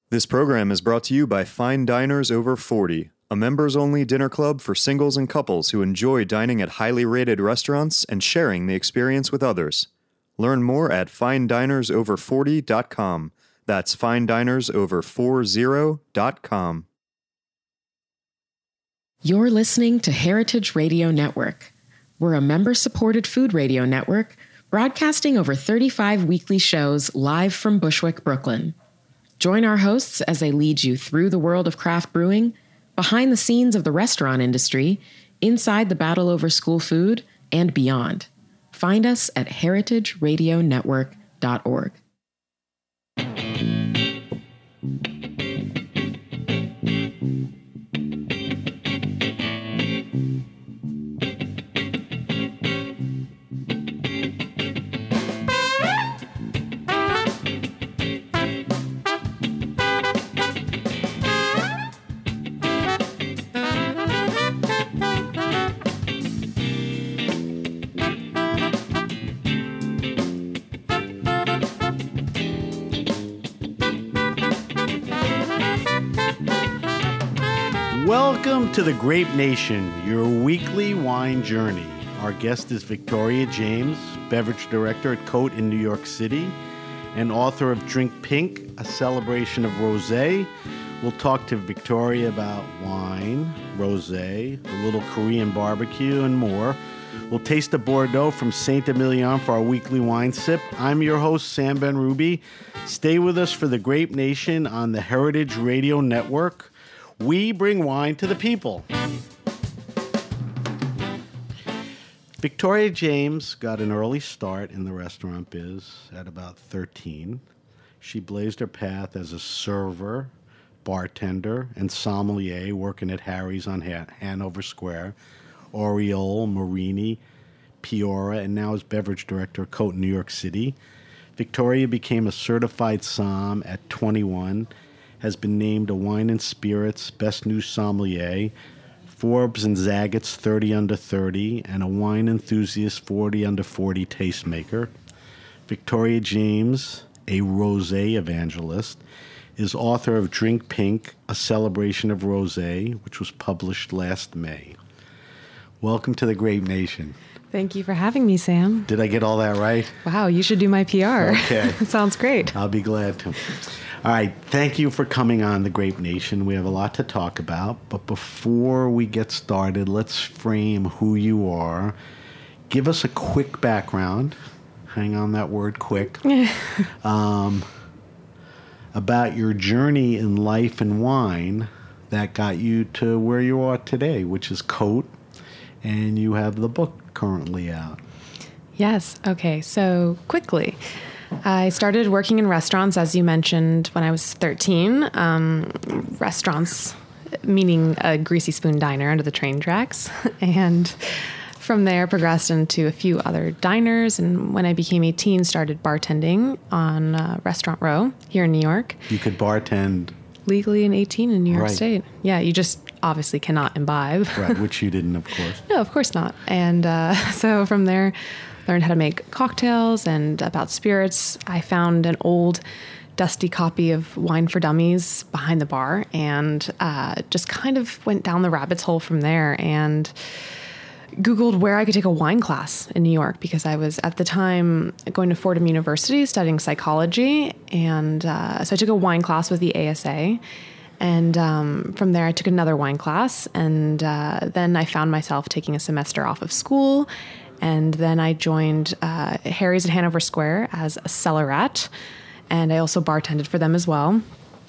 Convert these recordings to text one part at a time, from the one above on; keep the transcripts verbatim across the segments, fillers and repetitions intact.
This program is brought to you by Fine Diners Over forty, a members-only dinner club for singles and couples who enjoy dining at highly rated restaurants and sharing the experience with others. Learn more at fine diners over forty dot com. That's fine diners over forty dot com. You're listening to Heritage Radio Network. We're a member-supported food radio network broadcasting over thirty-five weekly shows live from Bushwick, Brooklyn. Join our hosts as they lead you through the world of craft brewing, behind the scenes of the restaurant industry, inside the battle over school food, and beyond. Find us at heritage radio network dot org. Welcome to the Grape Nation, your weekly wine journey. Our guest is Victoria James, beverage director at Cote in New York City, and author of Drink Pink, a celebration of rosé. We'll talk to Victoria about wine, rosé, a little Korean barbecue, and more. We'll taste the Bordeaux from Saint Emilion for our weekly wine sip. I'm your host, Sam Ben-Ruby. Stay with us for the Grape Nation on the Heritage Radio Network. We bring wine to the people. Victoria James got an early start in the restaurant biz at about thirteen. She blazed her path as a server, bartender, and sommelier working at Harry's on Han- Hanover Square, Oriole, Marini, Peoria, and now is beverage director at Cote in New York City. Victoria became a certified somm at twenty-one, has been named a Wine and Spirits Best New Sommelier, Forbes and Zaggett's thirty under thirty, and a Wine Enthusiast forty under forty tastemaker. Victoria James, a rosé evangelist, is author of Drink Pink, a celebration of rosé, which was published last May. Welcome to the Grape Nation. Thank you for having me, Sam. Did I get all that right? Wow, you should do my P R. Okay. Sounds great. I'll be glad to. All right, thank you for coming on the Grape Nation. We have a lot to talk about, but before we get started, let's frame who you are. Give us a quick background, hang on that word quick, um, about your journey in life and wine that got you to where you are today, which is Cote, and you have the book currently out. Yes, okay, so quickly. I started working in restaurants, as you mentioned, when I was thirteen. Um, restaurants, meaning a greasy spoon diner under the train tracks. And from there, progressed into a few other diners. And when I became eighteen, started bartending on uh, Restaurant Row here in New York. You could bartend legally in eighteen in New York right. State. Yeah, you just obviously cannot imbibe. Right, which you didn't, of course. No, of course not. And uh, so from there, learned how to make cocktails and about spirits. I found an old dusty copy of Wine for Dummies behind the bar and uh, just kind of went down the rabbit's hole from there and Googled where I could take a wine class in New York because I was at the time going to Fordham University studying psychology. And uh, so I took a wine class with the A S A. And um, from there, I took another wine class. And uh, then I found myself taking a semester off of school. And then I joined uh, Harry's at Hanover Square as a cellarette, and I also bartended for them as well.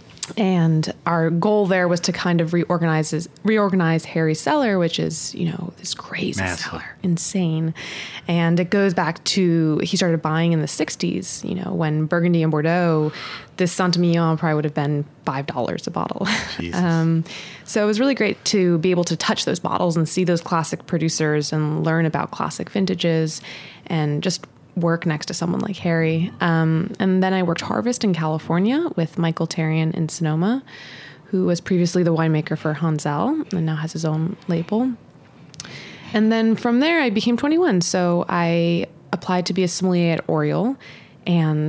And our goal there was to kind of reorganize reorganize Harry's Cellar, which is, you know, this crazy Massive. cellar, insane. And it goes back to, he started buying in the sixties, you know, when Burgundy and Bordeaux, this Saint Emilion probably would have been five dollars a bottle. um, so it was really great to be able to touch those bottles and see those classic producers and learn about classic vintages and just work next to someone like Harry. Um, and then I worked Harvest in California with Michael Tarian in Sonoma, who was previously the winemaker for Hansel and now has his own label. And then from there, I became twenty-one. So I applied to be a sommelier at Oriole and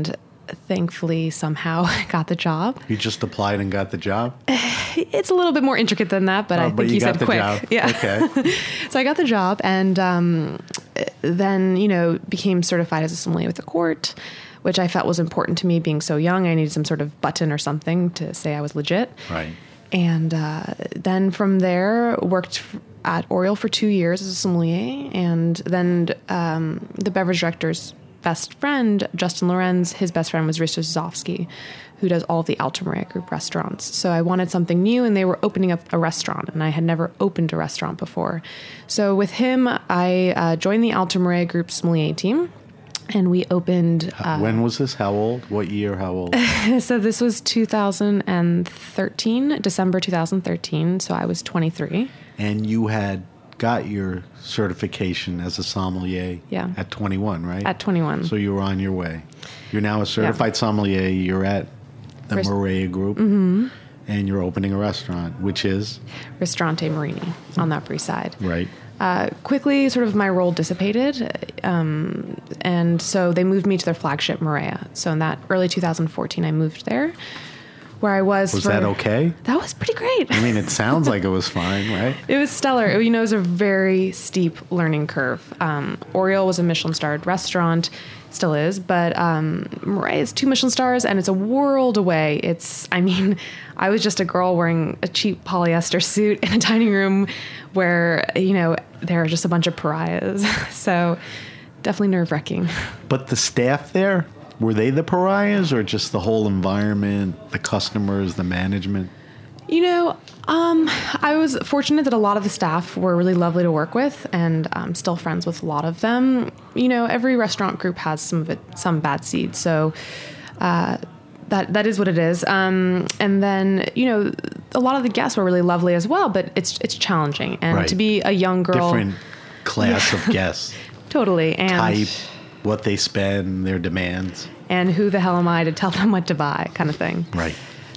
thankfully somehow got the job. You just applied and got the job? It's a little bit more intricate than that, but oh, I but think you, you, got said the quick. Job. Yeah. Okay. So I got the job, and um, then, you know, became certified as a sommelier with the court, which I felt was important to me being so young. I needed some sort of button or something to say I was legit. Right. And uh, then from there, worked at Oriole for two years as a sommelier. And then um, the beverage director's best friend, Justin Lorenz, his best friend was Risto Zofsky, who does all of the Alta Maria Group restaurants. So I wanted something new, and they were opening up a restaurant, and I had never opened a restaurant before. So with him, I uh, joined the Alta Maria Group sommelier team. And we opened... Uh, when was this? How old? What year? How old? So this was two thousand thirteen, December two thousand thirteen. So I was twenty-three. And you had got your certification as a sommelier yeah. at twenty-one, right? At twenty-one. So you were on your way. You're now a certified yeah. sommelier. You're at the Rest- Maria Group. Mm-hmm. And you're opening a restaurant, which is? Ristorante Marini on the Upper East Side. Right. Uh, quickly, sort of my role dissipated, um, and so they moved me to their flagship, Maria. So in that early two thousand fourteen, I moved there, where I was. Was for, that okay? That was pretty great. I mean, it sounds like it was fine, right? It was stellar. It, you know, it was a very steep learning curve. Um, Oriole was a Michelin-starred restaurant, still is, but um, Maria is two Michelin stars, and it's a world away. It's, I mean, I was just a girl wearing a cheap polyester suit in a dining room where, you know, there are just a bunch of pariahs. So definitely nerve-wracking. But the staff there, were they the pariahs, or just the whole environment, the customers, the management? You know, um, I was fortunate that a lot of the staff were really lovely to work with, and I'm still friends with a lot of them. You know, every restaurant group has some of it, some bad seeds. So uh, that that is what it is. Um, and then, you know, a lot of the guests were really lovely as well, but it's it's challenging. And right. to be a young girl, different class yeah. of guests, totally, and type, what they spend, their demands, and who the hell am I to tell them what to buy, kind of thing. Right.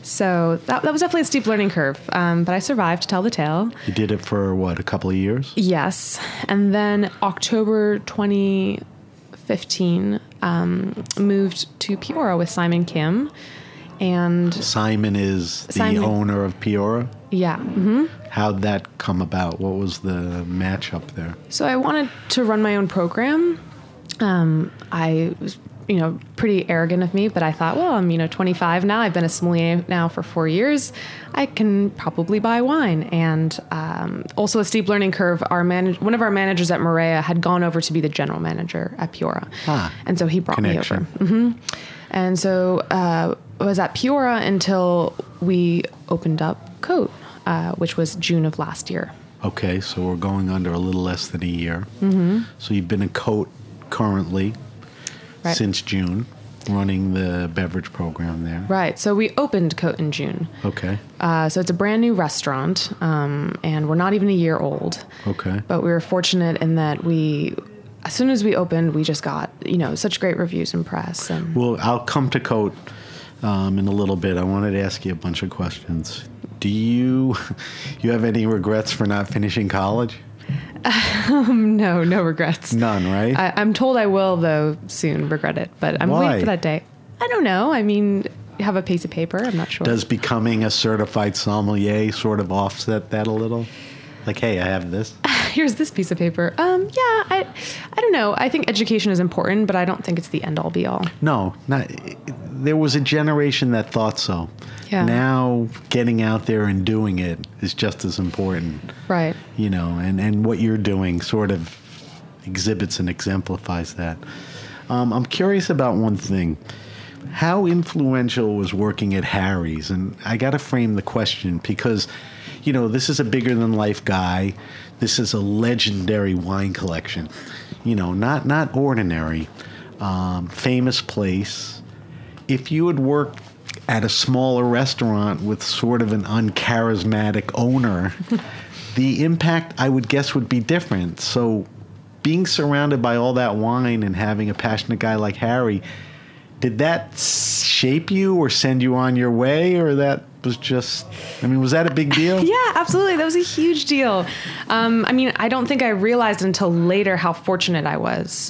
So that, that was definitely a steep learning curve, um, but I survived to tell the tale. You did it for, what, a couple of years? Yes. And then October twenty fifteen, um, moved to Piora with Simon Kim. And Simon is the Simon, owner of Piora? Yeah. Mm-hmm. How'd that come about? What was the matchup there? So I wanted to run my own program. Um, I was... you know, pretty arrogant of me, but I thought, well, I'm, you know, twenty-five now. I've been a sommelier now for four years. I can probably buy wine. And um, also a steep learning curve. Our manage- one of our managers at Maria had gone over to be the general manager at Piora. Ah, and so he brought connection. me over. Mm-hmm. And so uh, I was at Piora until we opened up Cote, uh, which was June of last year. Okay, so we're going under a little less than a year. Mm-hmm. So you've been in Cote currently. Right. Since June, running the beverage program there. Right. So we opened Cote in June. Okay. Uh, so it's a brand new restaurant, um, and we're not even a year old. Okay. But we were fortunate in that we, as soon as we opened, we just got, you know, such great reviews and press. And well, I'll come to Cote um, in a little bit. I wanted to ask you a bunch of questions. Do you, you have any regrets for not finishing college? Um, no, no regrets. None, right? I, I'm told I will, though, soon regret it, but I'm Why? waiting for that day. I don't know. I mean, you have a piece of paper. I'm not sure. Does becoming a certified sommelier sort of offset that a little? Like, hey, I have this. Here's this piece of paper. Um, yeah, I, I don't know. I think education is important, but I don't think it's the end all be all. No, not. There was a generation that thought so. Yeah. Now, getting out there and doing it is just as important. Right. You know, and, and what you're doing sort of exhibits and exemplifies that. Um, I'm curious about one thing. How influential was working at Harry's? And I got to frame the question because, you know, this is a bigger-than-life guy. This is a legendary wine collection. You know, not not ordinary. Um, famous place. If you had worked at a smaller restaurant with sort of an uncharismatic owner, the impact, I would guess, would be different. So being surrounded by all that wine and having a passionate guy like Harry, did that shape you or send you on your way, or that was just, I mean, was that a big deal? Yeah, absolutely. That was a huge deal. Um, I mean, I don't think I realized until later how fortunate I was.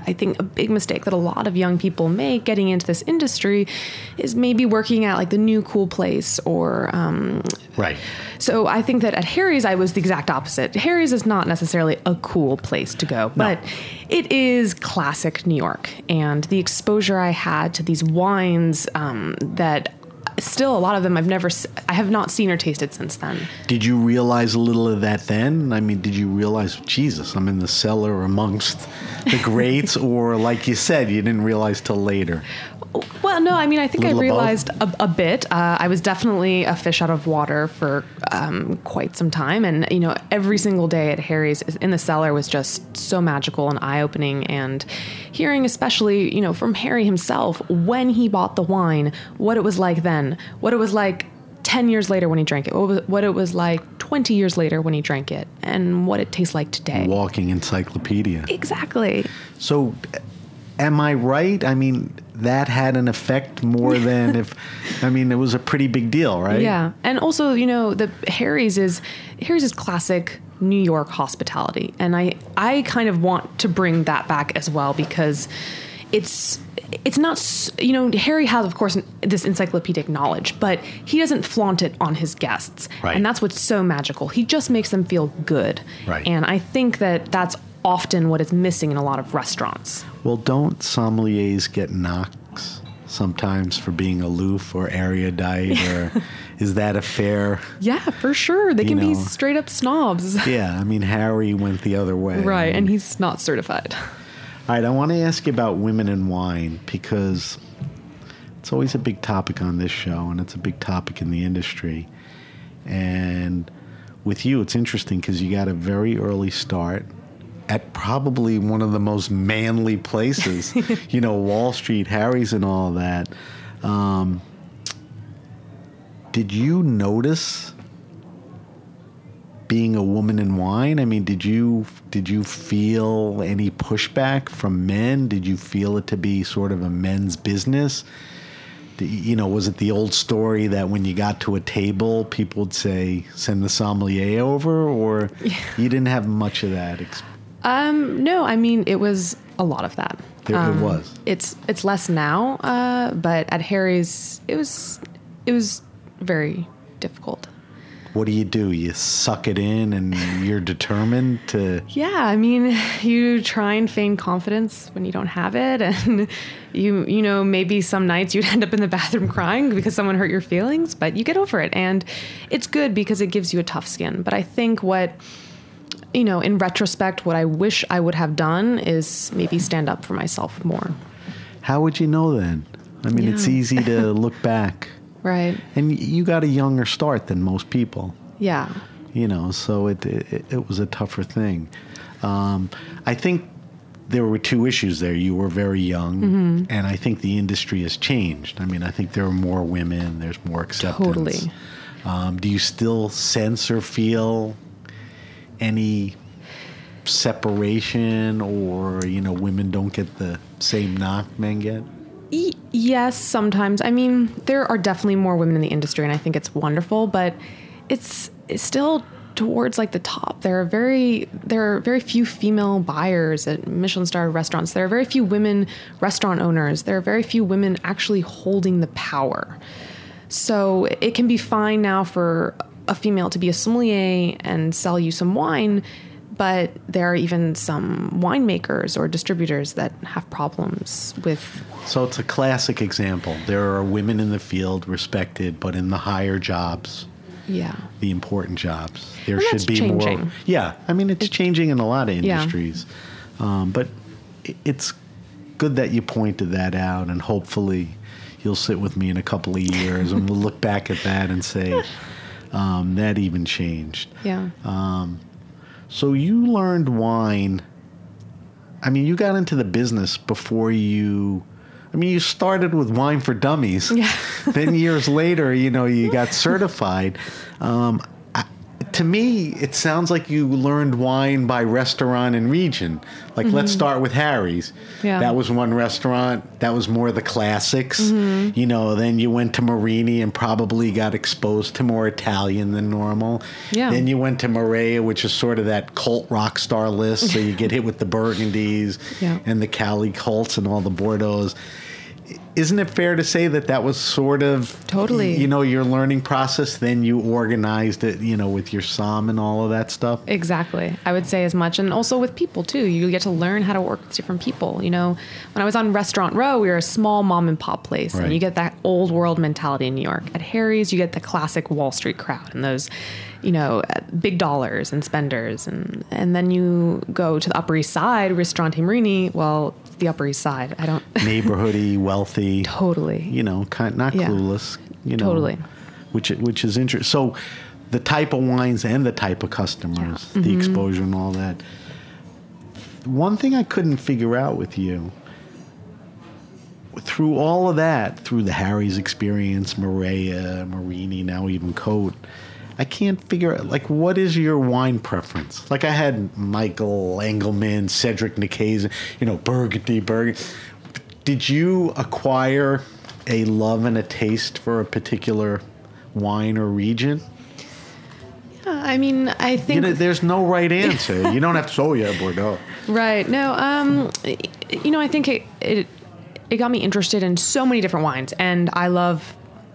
I think a big mistake that a lot of young people make getting into this industry is maybe working at like the new cool place or um, right. So I think that at Harry's I was the exact opposite. Harry's is not necessarily a cool place to go, but no. it is classic New York, and the exposure I had to these wines um, that. Still, a lot of them I've never, I have not seen or tasted since then. Did you realize a little of that then? I mean, did you realize, Jesus, I'm in the cellar amongst the greats, or like you said, you didn't realize till later? Well, no, I mean, I think I Little realized a, a bit. Uh, I was definitely a fish out of water for um, quite some time. And, you know, every single day at Harry's in the cellar was just so magical and eye-opening. And hearing especially, you know, from Harry himself, when he bought the wine, what it was like then, what it was like ten years later when he drank it, what, was, what it was like twenty years later when he drank it, and what it tastes like today. Walking encyclopedia. Exactly. So, am I right? I mean, that had an effect more than if, I mean, it was a pretty big deal, right? Yeah. And also, you know, the Harry's is, Harry's is classic New York hospitality. And I, I kind of want to bring that back as well, because it's, it's not, you know, Harry has, of course, this encyclopedic knowledge, but he doesn't flaunt it on his guests. Right. And that's what's so magical. He just makes them feel good. Right. And I think that that's often what is missing in a lot of restaurants. Well, don't sommeliers get knocks sometimes for being aloof or erudite, or is that a fair? Yeah, for sure. They can know, be straight up snobs. Yeah, I mean, Harry went the other way. Right, I mean, and he's not certified. All right, I want to ask you about women in wine, because it's always a big topic on this show, and it's a big topic in the industry. And with you, it's interesting because you got a very early start at probably one of the most manly places, you know, Wall Street, Harry's and all that. Um, did you notice being a woman in wine? I mean, did you did you feel any pushback from men? Did you feel it to be sort of a men's business? You know, was it the old story that when you got to a table, people would say, send the sommelier over, or yeah. you didn't have much of that experience? Um, no, I mean, it was a lot of that. There, um, it was. It's it's less now, uh, but at Harry's, it was it was very difficult. What do you do? You suck it in, and you're determined to. Yeah, I mean, you try and feign confidence when you don't have it, and you you know maybe some nights you'd end up in the bathroom crying because someone hurt your feelings, but you get over it, and it's good because it gives you a tough skin. But I think what. You know, in retrospect, what I wish I would have done is maybe stand up for myself more. How would you know then? I mean, yeah. It's easy to look back. Right. And you got a younger start than most people. Yeah. You know, so it it, it was a tougher thing. Um, I think there were two issues there. You were very young, mm-hmm. and I think the industry has changed. I mean, I think there are more women, there's more acceptance. Totally. Um, do you still sense or feel any separation, or, you know, women don't get the same knock men get? E- yes, sometimes. I mean, there are definitely more women in the industry, and I think it's wonderful, but it's, it's still towards like the top. There are very there are very few female buyers at Michelin star restaurants. There are very few women restaurant owners. There are very few women actually holding the power. So it can be fine now for a female to be a sommelier and sell you some wine, but there are even some winemakers or distributors that have problems with. So it's a classic example. There are women in the field respected, but in the higher jobs, yeah, the important jobs, there and should that's be changing. more. Yeah, I mean, it's, it's changing in a lot of industries, yeah. um, but it's good that you pointed that out, and hopefully you'll sit with me in a couple of years and we'll look back at that and say, Um, that even changed. Yeah. Um, so you learned wine. I mean, you got into the business before you. I mean, you started with Wine for Dummies. Yeah. Then years later, you know, you got certified. Um, I, to me, it sounds like you learned wine by restaurant and region. Like, mm-hmm. let's start with Harry's. Yeah. That was one restaurant. That was more the classics. Mm-hmm. You know, then you went to Marini and probably got exposed to more Italian than normal. Yeah. Then you went to Marea, which is sort of that cult rock star list. So you get hit with the Burgundies yeah. and the Cali cults and all the Bordeaux's. Isn't it fair to say that that was sort of, totally, you know, your learning process? Then you organized it, you know, with your somm and all of that stuff? Exactly. I would say as much. And also with people, too. You get to learn how to work with different people. You know, when I was on Restaurant Row, we were a small mom and pop place. Right. And you get that old world mentality in New York. At Harry's, you get the classic Wall Street crowd and those, you know, big dollars and spenders. And, and then you go to the Upper East Side, Ristorante Marini. Well, the Upper East Side. I don't neighborhoody, wealthy, totally. You know, kind not yeah. clueless. You know, totally. Which which is interesting. So, the type of wines and the type of customers, yeah. the mm-hmm. exposure and all that. One thing I couldn't figure out with you, through all of that, through the Harry's experience, Marea, Marini, now even Cote, I can't figure out, like, what is your wine preference? Like, I had Michael Engelman, Cedric Nicaise, you know, Burgundy, Burgundy. Did you acquire a love and a taste for a particular wine or region? Yeah, I mean, I think... You know, there's no right answer. You don't have to say, oh, yeah, Bordeaux. Right. No, um, you know, I think it, it, it got me interested in so many different wines, and I love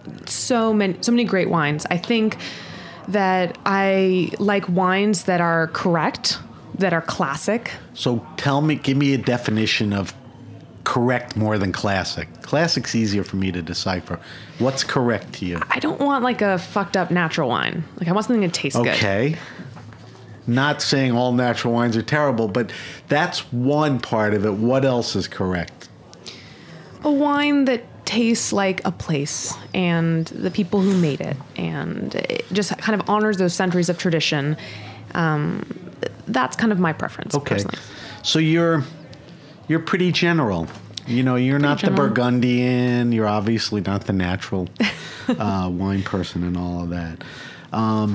so many, so many great wines. I think... that I like wines that are correct, that are classic. So tell me, give me a definition of correct more than classic. Classic's easier for me to decipher. What's correct to you? I don't want like a fucked up natural wine. Like I want something that tastes good. Okay. Not saying all natural wines are terrible, but that's one part of it. What else is correct? A wine that tastes like a place and the people who made it, and it just kind of honors those centuries of tradition. Um, that's kind of my preference. Okay, personally. So you're you're pretty general. You know, you're pretty not general. The Burgundian. You're obviously not the natural uh, wine person and all of that. Um,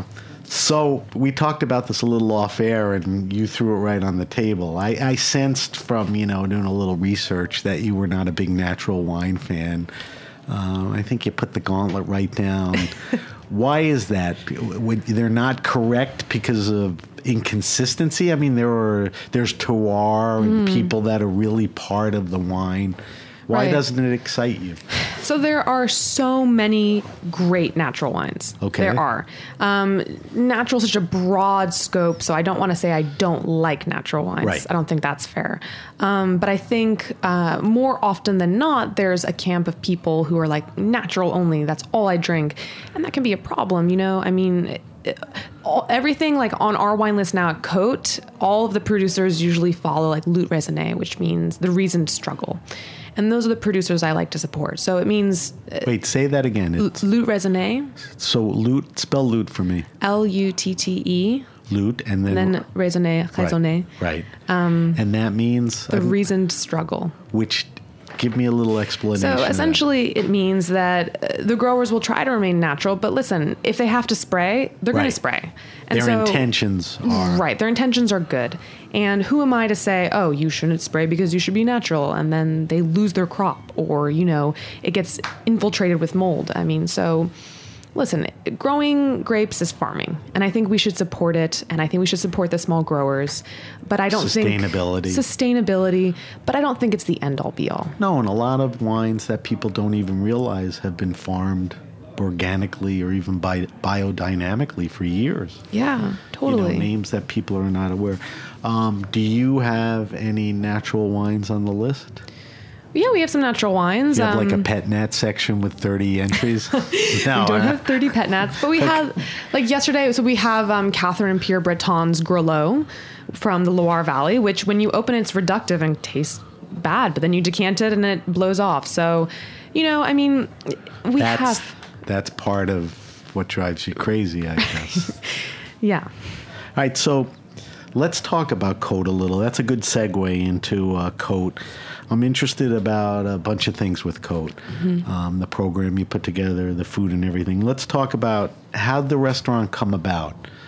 so we talked about this a little off air, and you threw it right on the table. I, I sensed from, you know, doing a little research that you were not a big natural wine fan. Uh, I think you put the gauntlet right down. Why is that? Would, they're not correct because of inconsistency? I mean, there are there's terroir and mm. people that are really part of the wine. Why right. doesn't it excite you? So there are so many great natural wines. Okay. There are. Um, natural is such a broad scope, so I don't want to say I don't like natural wines. Right. I don't think that's fair. Um, but I think uh, more often than not, there's a camp of people who are like natural only. That's all I drink. And that can be a problem, you know? I mean... It, all, everything like on our wine list now at Cote, all of the producers usually follow like Lut Raisonné, which means the reasoned struggle. And those are the producers I like to support. So it means... Uh, Wait, say that again. It's, Lut Raisonné. So Lut, spell Lut for me. L U T T E. Lut, and then... And then Raisonné, Raisonné. Right, right. Um, and that means... The reasoned struggle. Which... Give me a little explanation. So essentially it means that uh, the growers will try to remain natural, but listen, if they have to spray, they're right. going to spray. And their so, intentions are... Right, their intentions are good. And who am I to say, oh, you shouldn't spray because you should be natural, and then they lose their crop, or, you know, it gets infiltrated with mold. I mean, so... Listen, growing grapes is farming, and I think we should support it, and I think we should support the small growers, but I don't sustainability. think... Sustainability. But I don't think it's the end-all, be-all. No, and a lot of wines that people don't even realize have been farmed organically or even bi- biodynamically for years. Yeah, totally. You know, names that people are not aware. Um, do you have any natural wines on the list? Yeah, we have some natural wines. You have um, like a pet nat section with thirty entries? No, we don't I, have thirty pet nats, but we okay. have, like yesterday, so we have um, Catherine Pierre Breton's Grelot from the Loire Valley, which when you open it, it's reductive and tastes bad, but then you decant it and it blows off. So, you know, I mean, we that's, have... That's part of what drives you crazy, I guess. Yeah. All right, so let's talk about Cote a little. That's a good segue into uh, Cote. I'm interested about a bunch of things with Cote, mm-hmm. um, the program you put together, the food and everything. Let's talk about how did the restaurant come about?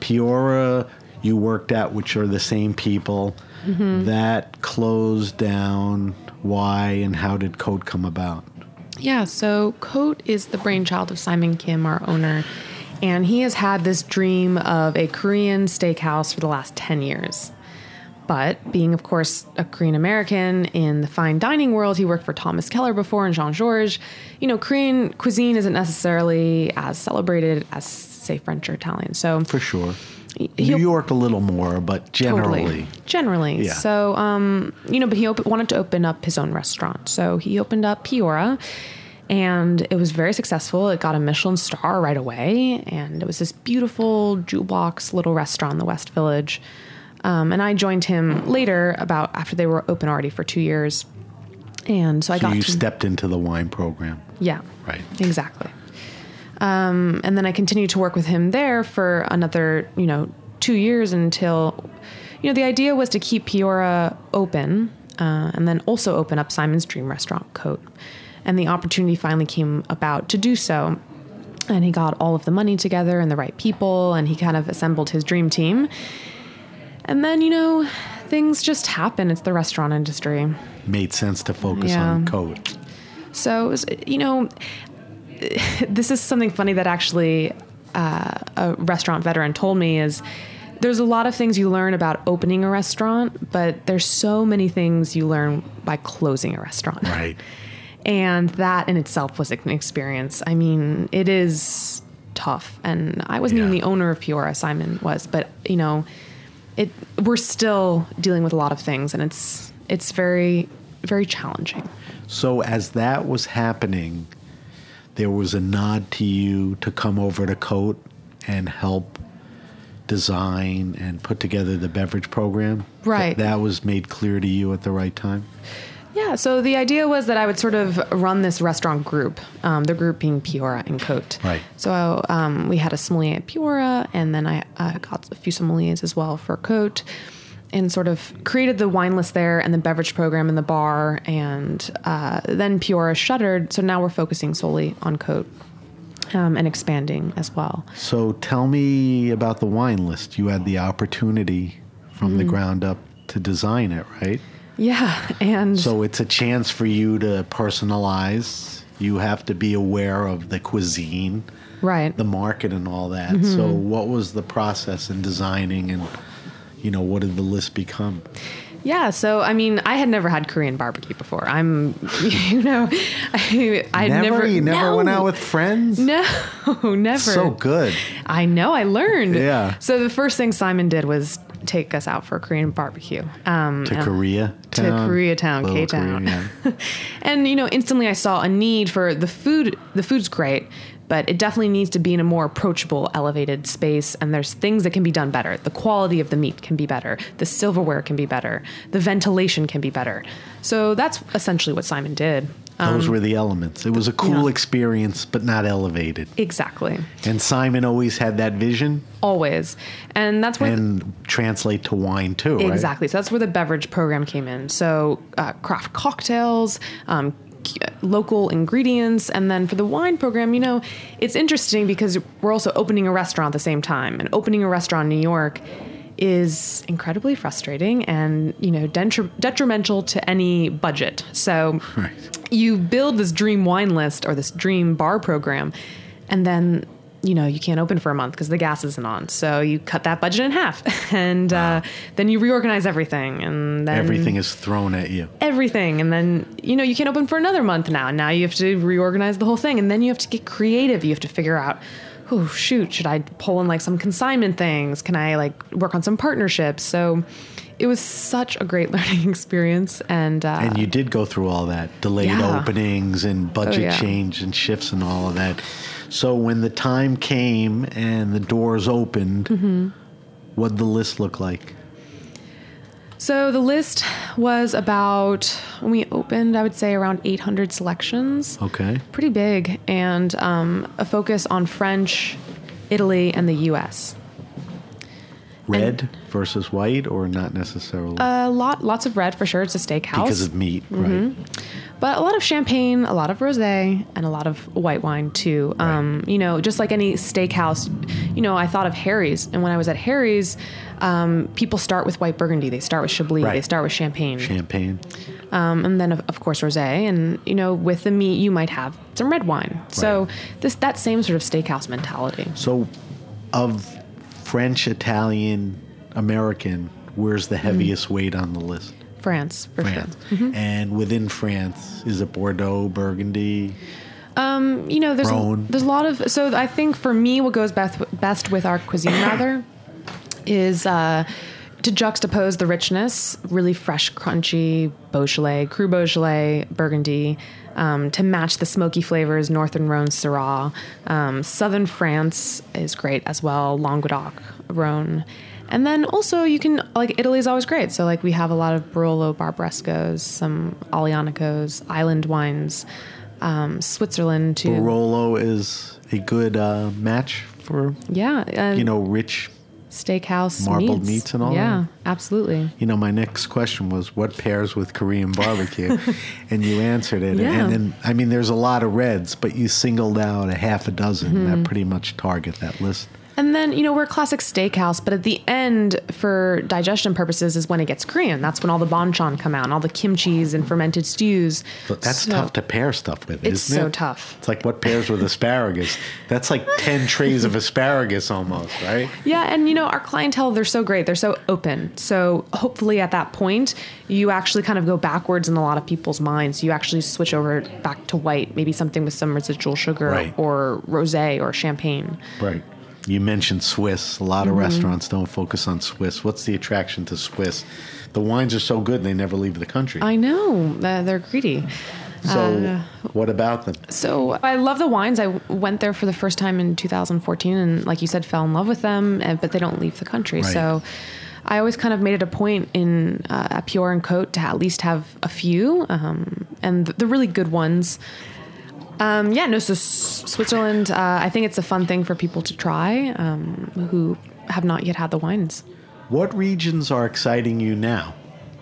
Peoria you worked at, which are the same people, mm-hmm. that closed down. Why and how did Cote come about? Yeah, so Cote is the brainchild of Simon Kim, our owner, and he has had this dream of a Korean steakhouse for the last ten years. But being, of course, a Korean American in the fine dining world, he worked for Thomas Keller before and Jean-Georges. You know, Korean cuisine isn't necessarily as celebrated as, say, French or Italian. So for sure. New York a little more, but generally. Totally. Generally. Yeah. So, um, you know, but he op- wanted to open up his own restaurant. So he opened up Peoria, and it was very successful. It got a Michelin star right away, and it was this beautiful jewel box little restaurant in the West Village. Um, and I joined him later, about after they were open already for two years. And so I so got you to... stepped into the wine program. Yeah. Right. Exactly. Um, and then I continued to work with him there for another, you know, two years until, you know, the idea was to keep Peoria open uh, and then also open up Simon's dream restaurant, Cote. And the opportunity finally came about to do so. And he got all of the money together and the right people, and he kind of assembled his dream team. And then, you know, things just happen. It's the restaurant industry. Made sense to focus Yeah. on Cote. So, it was, you know, this is something funny that actually uh, a restaurant veteran told me is there's a lot of things you learn about opening a restaurant, but there's so many things you learn by closing a restaurant. Right. And that in itself was an experience. I mean, it is tough. And I wasn't Yeah. even the owner of Peoria, Simon was, but, you know, it we're still dealing with a lot of things, and it's it's very, very challenging. So as that was happening, there was a nod to you to come over to Cote and help design and put together the beverage program? Right. Th- that was made clear to you at the right time? Yeah, so the idea was that I would sort of run this restaurant group, um, the group being Peoria and Cote. Right. So um, we had a sommelier at Peoria, and then I uh, got a few sommeliers as well for Cote, and sort of created the wine list there and the beverage program in the bar, and uh, then Peoria shuttered, so now we're focusing solely on Cote um, and expanding as well. So tell me about the wine list. You had the opportunity from mm-hmm. the ground up to design it, right? Yeah, and... So it's a chance for you to personalize. You have to be aware of the cuisine, right, the market and all that. Mm-hmm. So what was the process in designing, and, you know, what did the list become? Yeah, so, I mean, I had never had Korean barbecue before. I'm, you know, I I never, never... You never no. went out with friends? No, never. So good. I know, I learned. Yeah. So the first thing Simon did was take us out for a Korean barbecue. Um, to Korea To town? Koreatown, Little K-Town. Korea, yeah. And, you know, instantly I saw a need for the food. The food's great, but it definitely needs to be in a more approachable, elevated space. And there's things that can be done better. The quality of the meat can be better. The silverware can be better. The ventilation can be better. So that's essentially what Simon did. Those Um, were the elements. It was a cool yeah. experience, but not elevated. Exactly. And Simon always had that vision. Always. And that's where... And translate to wine too, right? Exactly. So that's where the beverage program came in. So uh, craft cocktails, um, local ingredients. And then for the wine program, you know, it's interesting because we're also opening a restaurant at the same time. And opening a restaurant in New York is incredibly frustrating and, you know, detri- detrimental to any budget. So right. you build this dream wine list or this dream bar program, and then, you know, you can't open for a month because the gas isn't on. So you cut that budget in half, and wow. uh, then you reorganize everything, and then everything is thrown at you. Everything, and then, you know, you can't open for another month now. Now you have to reorganize the whole thing, and then you have to get creative. You have to figure out, oh shoot, should I pull in like some consignment things? Can I like work on some partnerships? So it was such a great learning experience, and uh, and you did go through all that delayed yeah. openings and budget oh, yeah. change and shifts and all of that. So when the time came and the doors opened, mm-hmm. what did the list look like? So the list was about, when we opened, I would say around eight hundred selections. Okay. Pretty big, and um, a focus on French, Italy, and the U S. Red and, versus white, or not necessarily? A lot, lots of red for sure. It's a steakhouse. Because of meat, mm-hmm. right. but a lot of champagne, a lot of rosé, and a lot of white wine too. Right. Um, you know, just like any steakhouse, you know, I thought of Harry's, and when I was at Harry's, um, people start with white Burgundy, they start with Chablis, right. they start with champagne, champagne, um, and then of, of course rosé, and you know, with the meat, you might have some red wine. Right. So this that same sort of steakhouse mentality. So, of French, Italian, American, where's the heaviest mm. weight on the list? France, for France. sure. Mm-hmm. And within France, is it Bordeaux, Burgundy? Um, you know, there's Rhone? there's a lot of. So I think for me, what goes best best with our cuisine rather is uh, to juxtapose the richness, really fresh, crunchy Beaujolais, Cru Beaujolais, Burgundy, um, to match the smoky flavors, Northern Rhone, Syrah. Um, Southern France is great as well, Languedoc, Rhone. And then also you can, like, Italy is always great. So, like, we have a lot of Barolo Barbarescos, some Aglianicos, island wines, um, Switzerland, too. Barolo is a good uh, match for, yeah, uh, you know, rich steakhouse marbled meats. meats and all yeah, that. Yeah, absolutely. You know, my next question was, what pairs with Korean barbecue? And you answered it. Yeah. And then, I mean, there's a lot of reds, but you singled out a half a dozen mm-hmm. that pretty much target that list. And then, you know, we're a classic steakhouse, but at the end, for digestion purposes, is when it gets Korean. That's when all the banchan come out and all the kimchis and fermented stews. But that's so, tough to pair stuff with, it's isn't it? It's so tough. It's like what pairs with asparagus? That's like ten trays of asparagus almost, right? Yeah, and, you know, our clientele, they're so great. They're so open. So hopefully at that point, you actually kind of go backwards in a lot of people's minds. You actually switch over back to white, maybe something with some residual sugar right. or rosé or champagne. Right. You mentioned Swiss. A lot of mm-hmm. restaurants don't focus on Swiss. What's the attraction to Swiss? The wines are so good, they never leave the country. I know. Uh, they're greedy. So uh, what about them? So I love the wines. I went there for the first time in two thousand fourteen and, like you said, fell in love with them, but they don't leave the country. Right. So I always kind of made it a point in uh, at Pure and Cote to at least have a few, um, and the really good ones. Um, yeah, no, so S- Switzerland, uh, I think it's a fun thing for people to try um, who have not yet had the wines. What regions are exciting you now?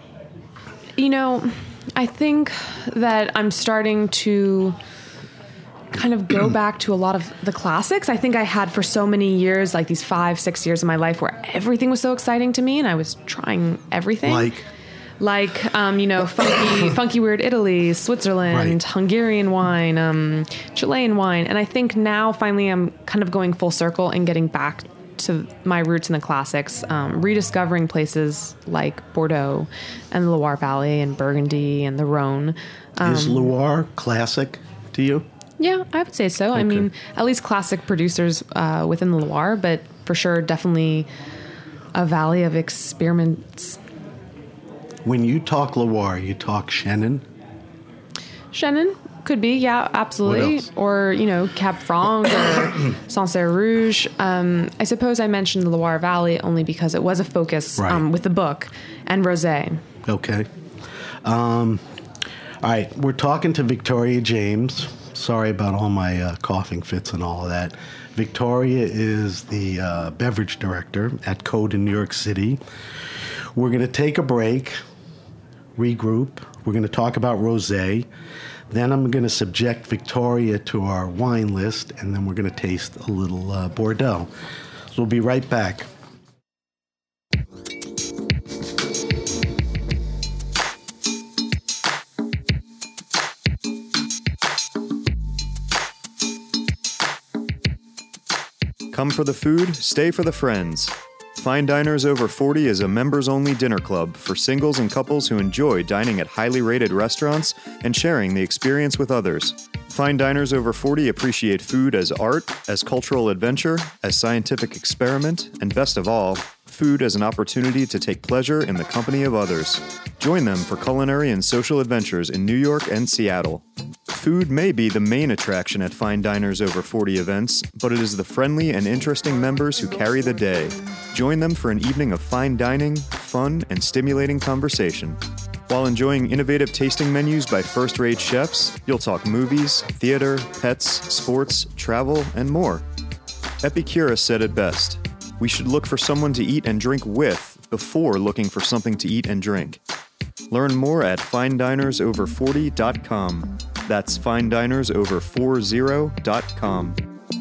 You know, I think that I'm starting to kind of go back to a lot of the classics. I think I had for so many years, like these five, six years of my life where everything was so exciting to me and I was trying everything. Like? Like, um, you know, funky, funky weird Italy, Switzerland, right. Hungarian wine, um, Chilean wine. And I think now finally I'm kind of going full circle and getting back to my roots in the classics, um, rediscovering places like Bordeaux and the Loire Valley and Burgundy and the Rhone. Um, Is Loire classic to you? Yeah, I would say so. Okay. I mean, at least classic producers uh, within the Loire, but for sure, definitely a valley of experiments. When you talk Loire, you talk Chenin? Chenin could be, yeah, absolutely. Or, you know, Cap Franc or Sancerre Rouge. Um, I suppose I mentioned the Loire Valley only because it was a focus right. um, with the book, and rosé. Okay. Um, all right, we're talking to Victoria James. Sorry about all my uh, coughing fits and all of that. Victoria is the uh, beverage director at Cote in New York City. We're going to take a break, regroup. We're going to talk about rosé. Then I'm going to subject Victoria to our wine list, and then we're going to taste a little uh, Bordeaux. So we'll be right back. Come for the food, stay for the friends. Fine Diners Over forty is a members-only dinner club for singles and couples who enjoy dining at highly rated restaurants and sharing the experience with others. Fine Diners Over forty appreciate food as art, as cultural adventure, as scientific experiment, and best of all, food as an opportunity to take pleasure in the company of others. Join them for culinary and social adventures in New York and Seattle. Food may be the main attraction at Fine Diners Over forty events, but it is the friendly and interesting members who carry the day. Join them for an evening of fine dining, fun, and stimulating conversation. While enjoying innovative tasting menus by first-rate chefs, you'll talk movies, theater, pets, sports, travel, and more. Epicurus said it best: we should look for someone to eat and drink with before looking for something to eat and drink. Learn more at fine diners over forty dot com. That's fine diners over forty dot com.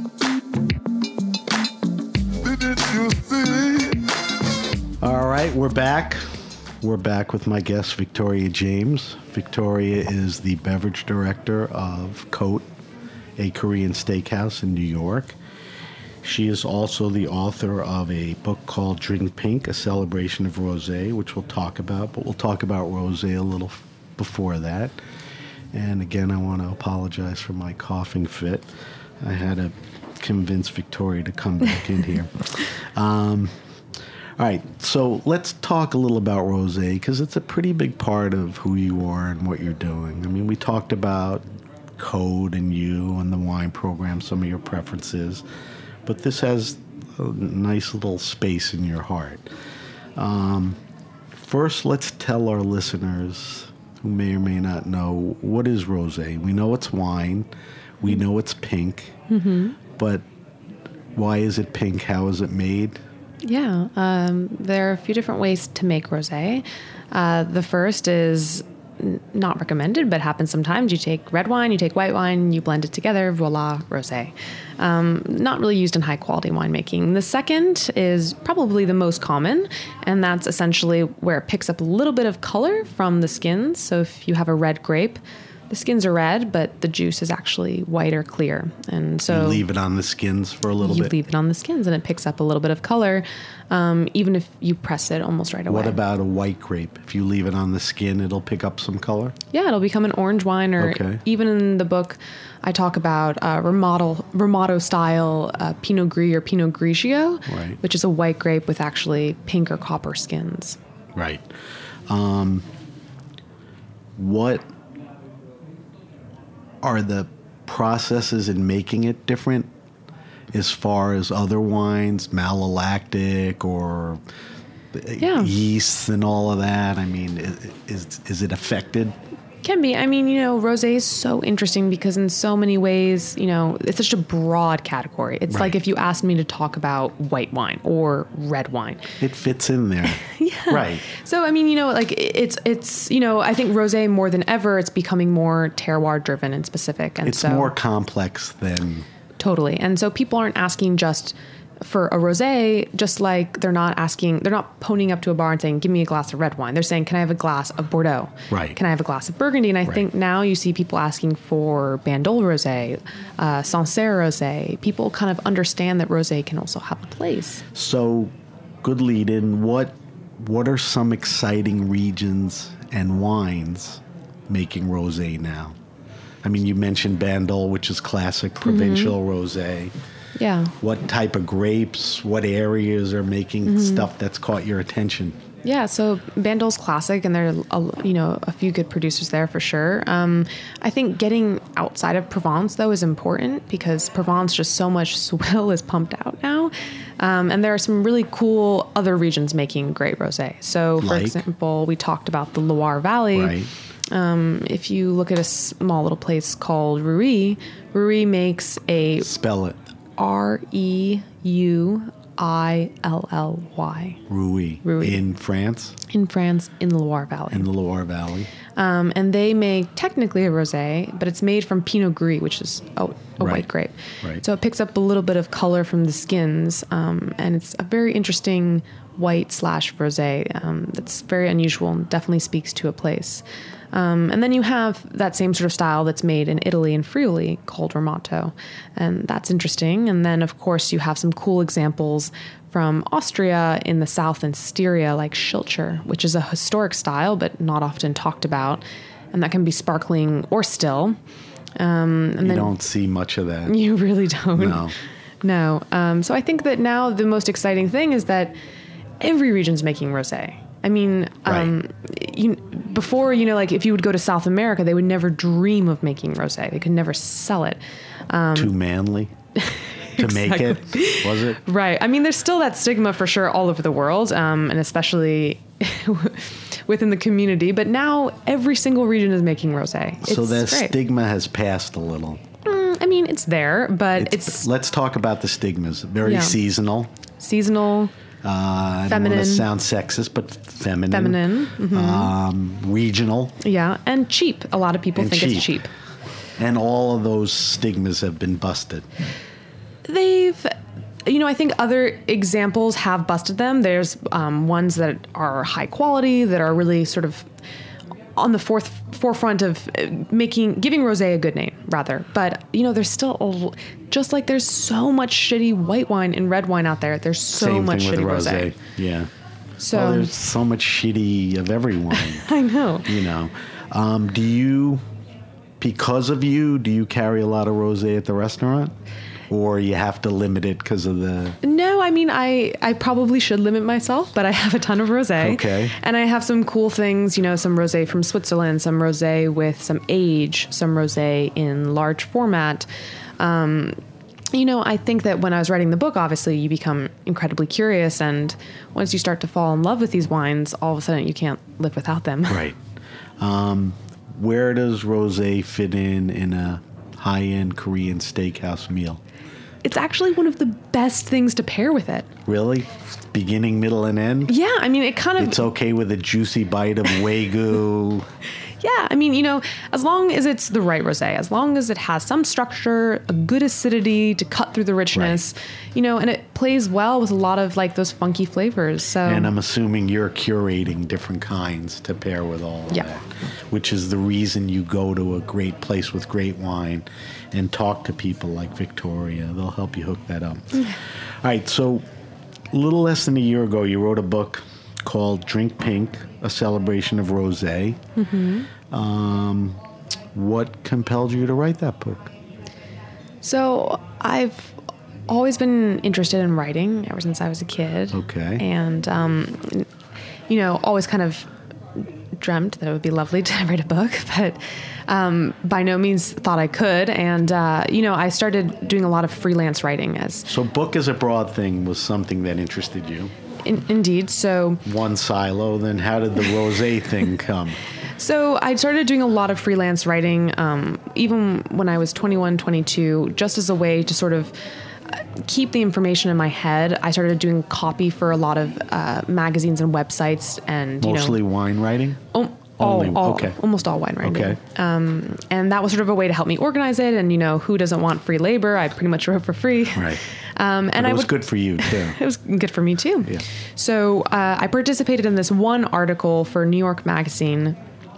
All right, we're back. We're back with my guest, Victoria James. Victoria is the beverage director of Cote, a Korean steakhouse in New York. She is also the author of a book called Drink Pink, A Celebration of Rosé, which we'll talk about, but we'll talk about rosé a little f- before that. And again, I want to apologize for my coughing fit. I had to convince Victoria to come back in here. Um, all right, so let's talk a little about rosé, because it's a pretty big part of who you are and what you're doing. I mean, we talked about Code and you and the wine program, some of your preferences, but this has a nice little space in your heart. Um, first, let's tell our listeners who may or may not know, what is rosé? We know it's wine. We know it's pink. Mm-hmm. But why is it pink? How is it made? Yeah, um, there are a few different ways to make rosé. Uh, the first is n- not recommended, but happens sometimes. You take red wine, you take white wine, you blend it together, voila, rosé. Um, not really used in high quality winemaking. The second is probably the most common, and that's essentially where it picks up a little bit of color from the skins. So if you have a red grape, the skins are red, but the juice is actually white or clear. And so you leave it on the skins for a little you bit. leave it on the skins, and it picks up a little bit of color, um, even if you press it almost right away. What about a white grape? If you leave it on the skin, it'll pick up some color? Yeah, it'll become an orange wine, or Okay. even in the book, I talk about uh, Ramato, Ramato style uh, Pinot Gris or Pinot Grigio, Right. which is a white grape with actually pink or copper skins. Right. Um, what are the processes in making it different as far as other wines, malolactic or Yeah. yeasts and all of that? I mean, i- is is it affected? Can be. I mean, you know, rosé is so interesting because in so many ways, you know, it's such a broad category. It's Right. like if you asked me to talk about white wine or red wine. It fits in there. Yeah. Right. So, I mean, you know, like it's, it's, you know, I think rosé more than ever, it's becoming more terroir driven and specific. And It's so more complex than... totally. And so people aren't asking just for a rosé, just like they're not asking, they're not ponying up to a bar and saying, give me a glass of red wine. They're saying, can I have a glass of Bordeaux? Right. Can I have a glass of Burgundy? And I Right. think now you see people asking for Bandol rosé, uh, Sancerre rosé. People kind of understand that rosé can also have a place. So, good lead in. What what are some exciting regions and wines making rosé now? I mean, you mentioned Bandol, which is classic provincial Mm-hmm. rosé. Yeah. What type of grapes, what areas are making Mm-hmm. stuff that's caught your attention? Yeah, so Bandol's classic, and there are a, you know a few good producers there for sure. Um, I think getting outside of Provence though is important because Provence just so much swill is pumped out now, um, and there are some really cool other regions making great rosé. So, for Like? example, we talked about the Loire Valley. Right. Um, if you look at a small little place called Rouy, Rouy makes a Spell it. R E U I L L Y Rouy. Rouy. In France, in France in the Loire Valley. in the Loire Valley. Um, and they make technically a rosé, but it's made from Pinot Gris, which is a, a Right. white grape. Right. So it picks up a little bit of color from the skins, um, and it's a very interesting white slash rosé um, that's very unusual and definitely speaks to a place. Um, and then you have that same sort of style that's made in Italy and Friuli called Ramato, and that's interesting. And then, of course, you have some cool examples from Austria in the south and Styria, like Schilcher, which is a historic style but not often talked about, and that can be sparkling or still. Um, and You then don't see much of that. you really don't. No. No. Um, so I think that now the most exciting thing is that every region's making rosé. I mean, um, you, before, you know, like if you would go to South America, they would never dream of making rosé. They could never sell it. Too manly to make it, was it? Right. I mean, there's still that stigma for sure all over the world, um, and especially within the community. But now every single region is making rosé. So It's that great. stigma has passed a little. Mm, I mean, it's there, but It's, it's, let's talk about the stigmas. Very Yeah. seasonal. seasonal. Uh, I don't Feminine. want to sound sexist, but feminine. Feminine. Mm-hmm. Um, regional. Yeah, and cheap. A lot of people And think cheap. it's cheap. And all of those stigmas have been busted. They've, you know, I think other examples have busted them. There's um, ones that are high quality, that are really sort of on the fourth forefront of uh, making, giving rosé a good name, rather. But, you know, there's still, a, just like there's so much shitty white wine and red wine out there, there's so Same much thing with shitty rosé. rosé. Yeah. So, Well, there's so much shitty of every wine. I know. You know. Um, do you, because of you, do you carry a lot of rosé at the restaurant? Or you have to limit it because of the... No, I mean, I, I probably should limit myself, but I have a ton of rosé. Okay. And I have some cool things, you know, some rosé from Switzerland, some rosé with some age, some rosé in large format. Um, you know, I think that when I was writing the book, obviously you become incredibly curious. And once you start to fall in love with these wines, all of a sudden you can't live without them. Right. Um, where does rosé fit in in a high-end Korean steakhouse meal? It's actually one of the best things to pair with it. Really? Beginning, middle, and end? Yeah, I mean, it kind of... It's okay with a juicy bite of Wagyu. Yeah, I mean, you know, as long as it's the right rosé, as long as it has some structure, a good acidity to cut through the richness, Right. you know, and it plays well with a lot of like those funky flavors. So And I'm assuming you're curating different kinds to pair with all of Yeah. that, which is the reason you go to a great place with great wine and talk to people like Victoria. They'll help you hook that up. All right, so a little less than a year ago, you wrote a book called Drink Pink, A Celebration of Rosé. Mm-hmm. Um, what compelled you to write that book? So I've always been interested in writing ever since I was a kid. Okay. And, um, you know, always kind of dreamt that it would be lovely to write a book, but um, by no means thought I could. And, uh, you know, I started doing a lot of freelance writing as... So book as a broad thing was something that interested you. In, indeed. So... One silo, then how did the rosé thing come? So I started doing a lot of freelance writing, um, even when I was twenty-one, twenty-two, just as a way to sort of uh, keep the information in my head. I started doing copy for a lot of uh, magazines and websites, and you Mostly know, wine writing? oh, all, Only- all, okay. almost all wine writing. Okay. Um, and that was sort of a way to help me organize it. And you know, who doesn't want free labor? I pretty much wrote for free. Right. Um, and But it I was would, good for you, too. It was good for me too. Yeah. So uh, I participated in this one article for New York Magazine.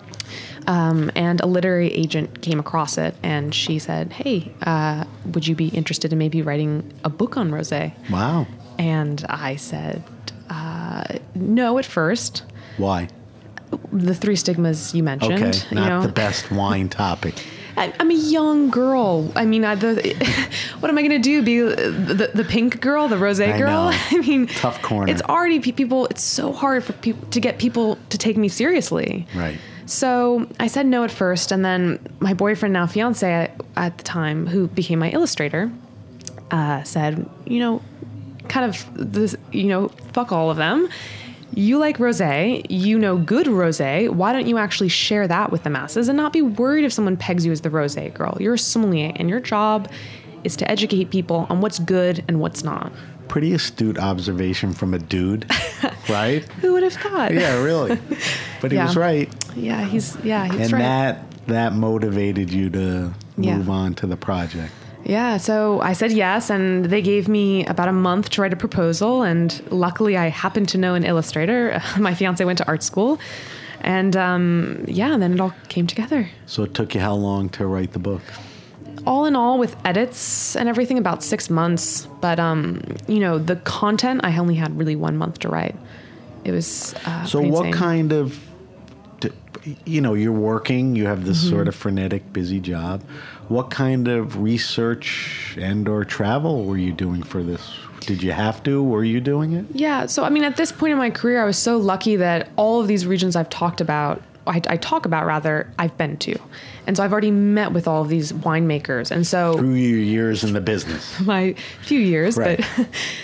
Um, and a literary agent came across it, and she said, "Hey, uh, would you be interested in maybe writing a book on rosé?" Wow. And I said, uh, "No." At first, Why? the three stigmas you mentioned. Okay, you not know, the best wine topic. I, I'm a young girl. I mean, I, the, what am I going to do? Be the, the pink girl, the rosé I girl? know. I mean, Tough corner. It's already pe- people. It's so hard for people to get people to take me seriously. Right. So I said no at first, and then my boyfriend, now fiance at, at the time, who became my illustrator, uh, said, you know, kind of this, you know, fuck all of them. You like rosé, you know good rosé. Why don't you actually share that with the masses and not be worried if someone pegs you as the rosé girl? You're a sommelier, and your job is to educate people on what's good and what's not. Pretty astute observation from a dude, right? Who would have thought? Yeah, really. But he Yeah. was right. Yeah, he's yeah, he's And right. that that motivated you to Yeah. move on to the project. Yeah, so I said yes, and they gave me about a month to write a proposal, and luckily I happened to know an illustrator. My fiance went to art school, and um, yeah, then it all came together. So it took you how long to write the book? All in all, with edits and everything, about six months. But, um, you know, the content, I only had really one month to write. It was uh, So pretty what insane. kind of, d- you know, you're working, you have this Mm-hmm. sort of frenetic, busy job. What kind of research and or travel were you doing for this? Did you have to? Were you doing it? Yeah, so I mean, at this point in my career, I was so lucky that all of these regions I've talked about, I, I talk about rather, I've been to. And so I've already met with all of these winemakers. And so Through your years in the business. my few years, Right. but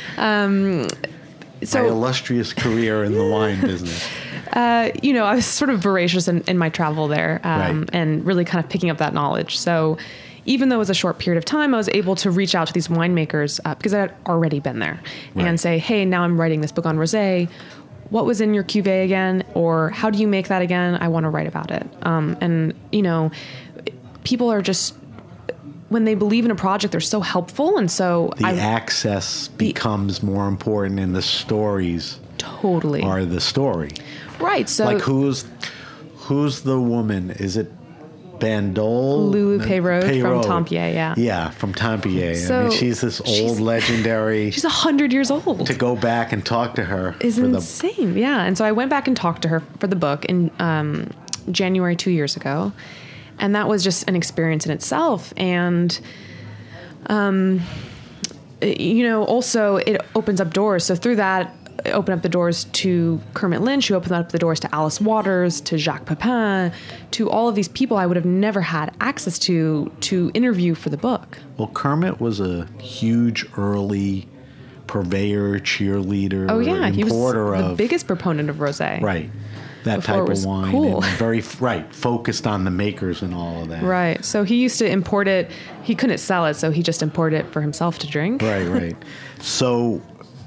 um, My so, illustrious career in the wine business. uh, you know, I was sort of voracious in, in my travel there um, Right. and really kind of picking up that knowledge. So, even though it was a short period of time, I was able to reach out to these winemakers uh, because I had already been there Right. and say, hey, now I'm writing this book on rosé. What was in your cuvée again? Or how do you make that again? I want to write about it. Um, and, you know, people are just, when they believe in a project, they're so helpful. And so The I access becomes more important, and the stories totally. are the story. Right. So Like who's who's the woman? Is it Bandol? Lulu No, Peyraud from Peyraud. Tempier, yeah. Yeah, from Tempier. I So mean, she's this old she's- legendary. she's a hundred years old. To go back and talk to her Is for the insane. Yeah. And so I went back and talked to her for the book in um, January two years ago. And that was just an experience in itself. And, um, it- you know, also it opens up doors. So through that, it opened up the doors to Kermit Lynch, who opened up the doors to Alice Waters, to Jacques Pepin, to all of these people I would have never had access to, to interview for the book. Well, Kermit was a huge early purveyor, cheerleader, Oh, yeah. He was importer the of biggest proponent of rosé. right that Before it type of was wine, cool. and very right focused on the makers and all of that. Right. So he used to import it. He couldn't sell it, so he just imported it for himself to drink. Right, right. So,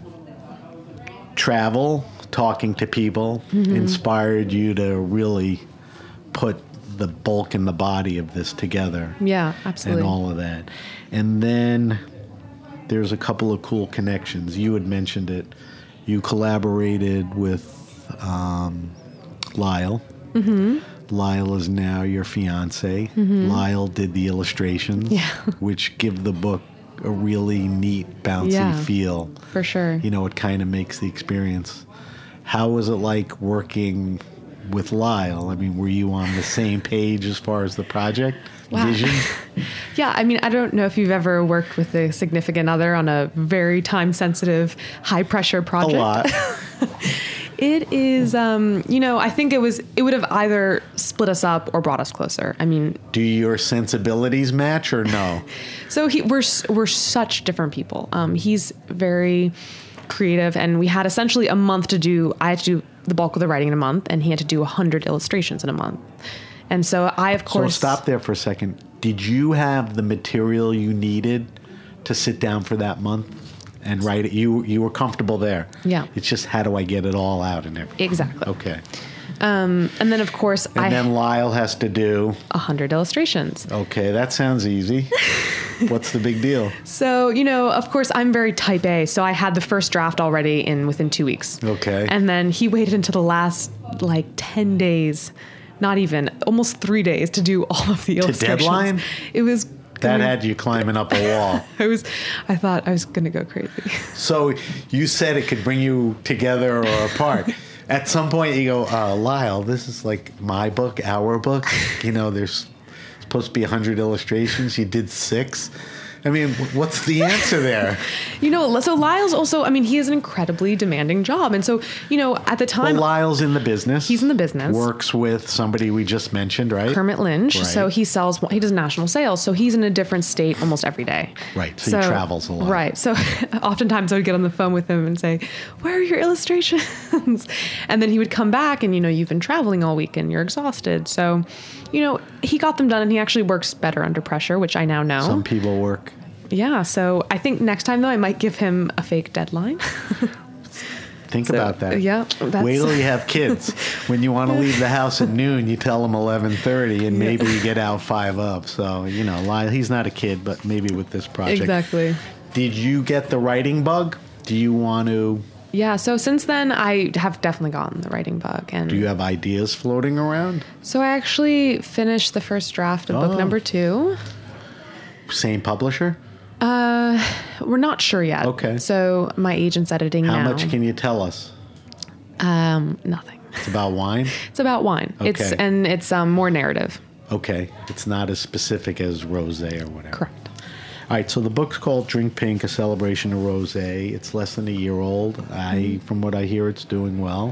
travel, talking to people, Mm-hmm. inspired you to really put the bulk and the body of this together. Yeah, absolutely. And all of that. And then there's a couple of cool connections. You had mentioned it. You collaborated with um, Lyle. Mm-hmm. Lyle is now your fiance. Mm-hmm. Lyle did the illustrations, Yeah. which give the book a really neat, bouncy Yeah. feel. For sure. You know, it kind of makes the experience. How was it like working with Lyle? I mean, were you on the same page as far as the project Wow. vision? Yeah, I mean, I don't know if you've ever worked with a significant other on a very time-sensitive, high-pressure A project. lot. It is, um, you know, I think it was, it would have either split us up or brought us closer. I mean, Do your sensibilities match or no? so he, we're s- we're such different people. Um, he's very creative, and we had essentially a month to do. I had to do the bulk of the writing in a month, and he had to do a hundred illustrations in a month. And so I, of So course, stop there for a second. Did you have the material you needed to sit down for that month and write it? You you were comfortable there. Yeah. It's just how do I get it all out and everything? Exactly. Okay. Um, and then of course And I then Lyle has to do. a hundred illustrations. Okay, that sounds easy. What's the big deal? So, you know, of course, I'm very type A, so I had the first draft already in within two weeks. Okay. And then he waited until the last, like, ten days, not even, almost three days to do all of the illustrations. deadline? It was... That had you climbing up a wall. I was, I thought I was going to go crazy. So you said it could bring you together or apart. At some point, you go, uh, Lyle, this is like my book, our book. You know, there's supposed to be one hundred illustrations. You did six. I mean, what's the answer there? You know, so Lyle's also, I mean, he has an incredibly demanding job. And so, you know, at the time, Well, Lyle's in the business. He's in the business. Works with somebody we just mentioned, right? Kermit Lynch. Right. So he sells, he does national sales. So he's in a different state almost every day. Right, so he travels a lot. Right. So oftentimes I would get on the phone with him and say, where are your illustrations? And then he would come back and, you know, you've been traveling all week and you're exhausted. So, you know, he got them done and he actually works better under pressure, which I now know. Some people work. Yeah. So I think next time, though, I might give him a fake deadline. Think So, about that. yeah, that's- Wait till you have kids. When you want to leave the house at noon, you tell them eleven thirty, and maybe you get out five of. So, you know, Lyle, he's not a kid, but maybe with this project. Exactly. Did you get the writing bug? Do you want to, Yeah. So since then, I have definitely gotten the writing bug. And do you have ideas floating around? so I actually finished the first draft of Oh. book number two. Same publisher? Uh, we're not sure yet. Okay. So my agent's editing How now. much can you tell us? Um, nothing. It's about wine? It's about wine. It's Okay. and it's um, more narrative. Okay. It's not as specific as rosé or whatever. Correct. All right, so the book's called Drink Pink, A Celebration of Rosé. It's less than a year old. I, from what I hear, it's doing well.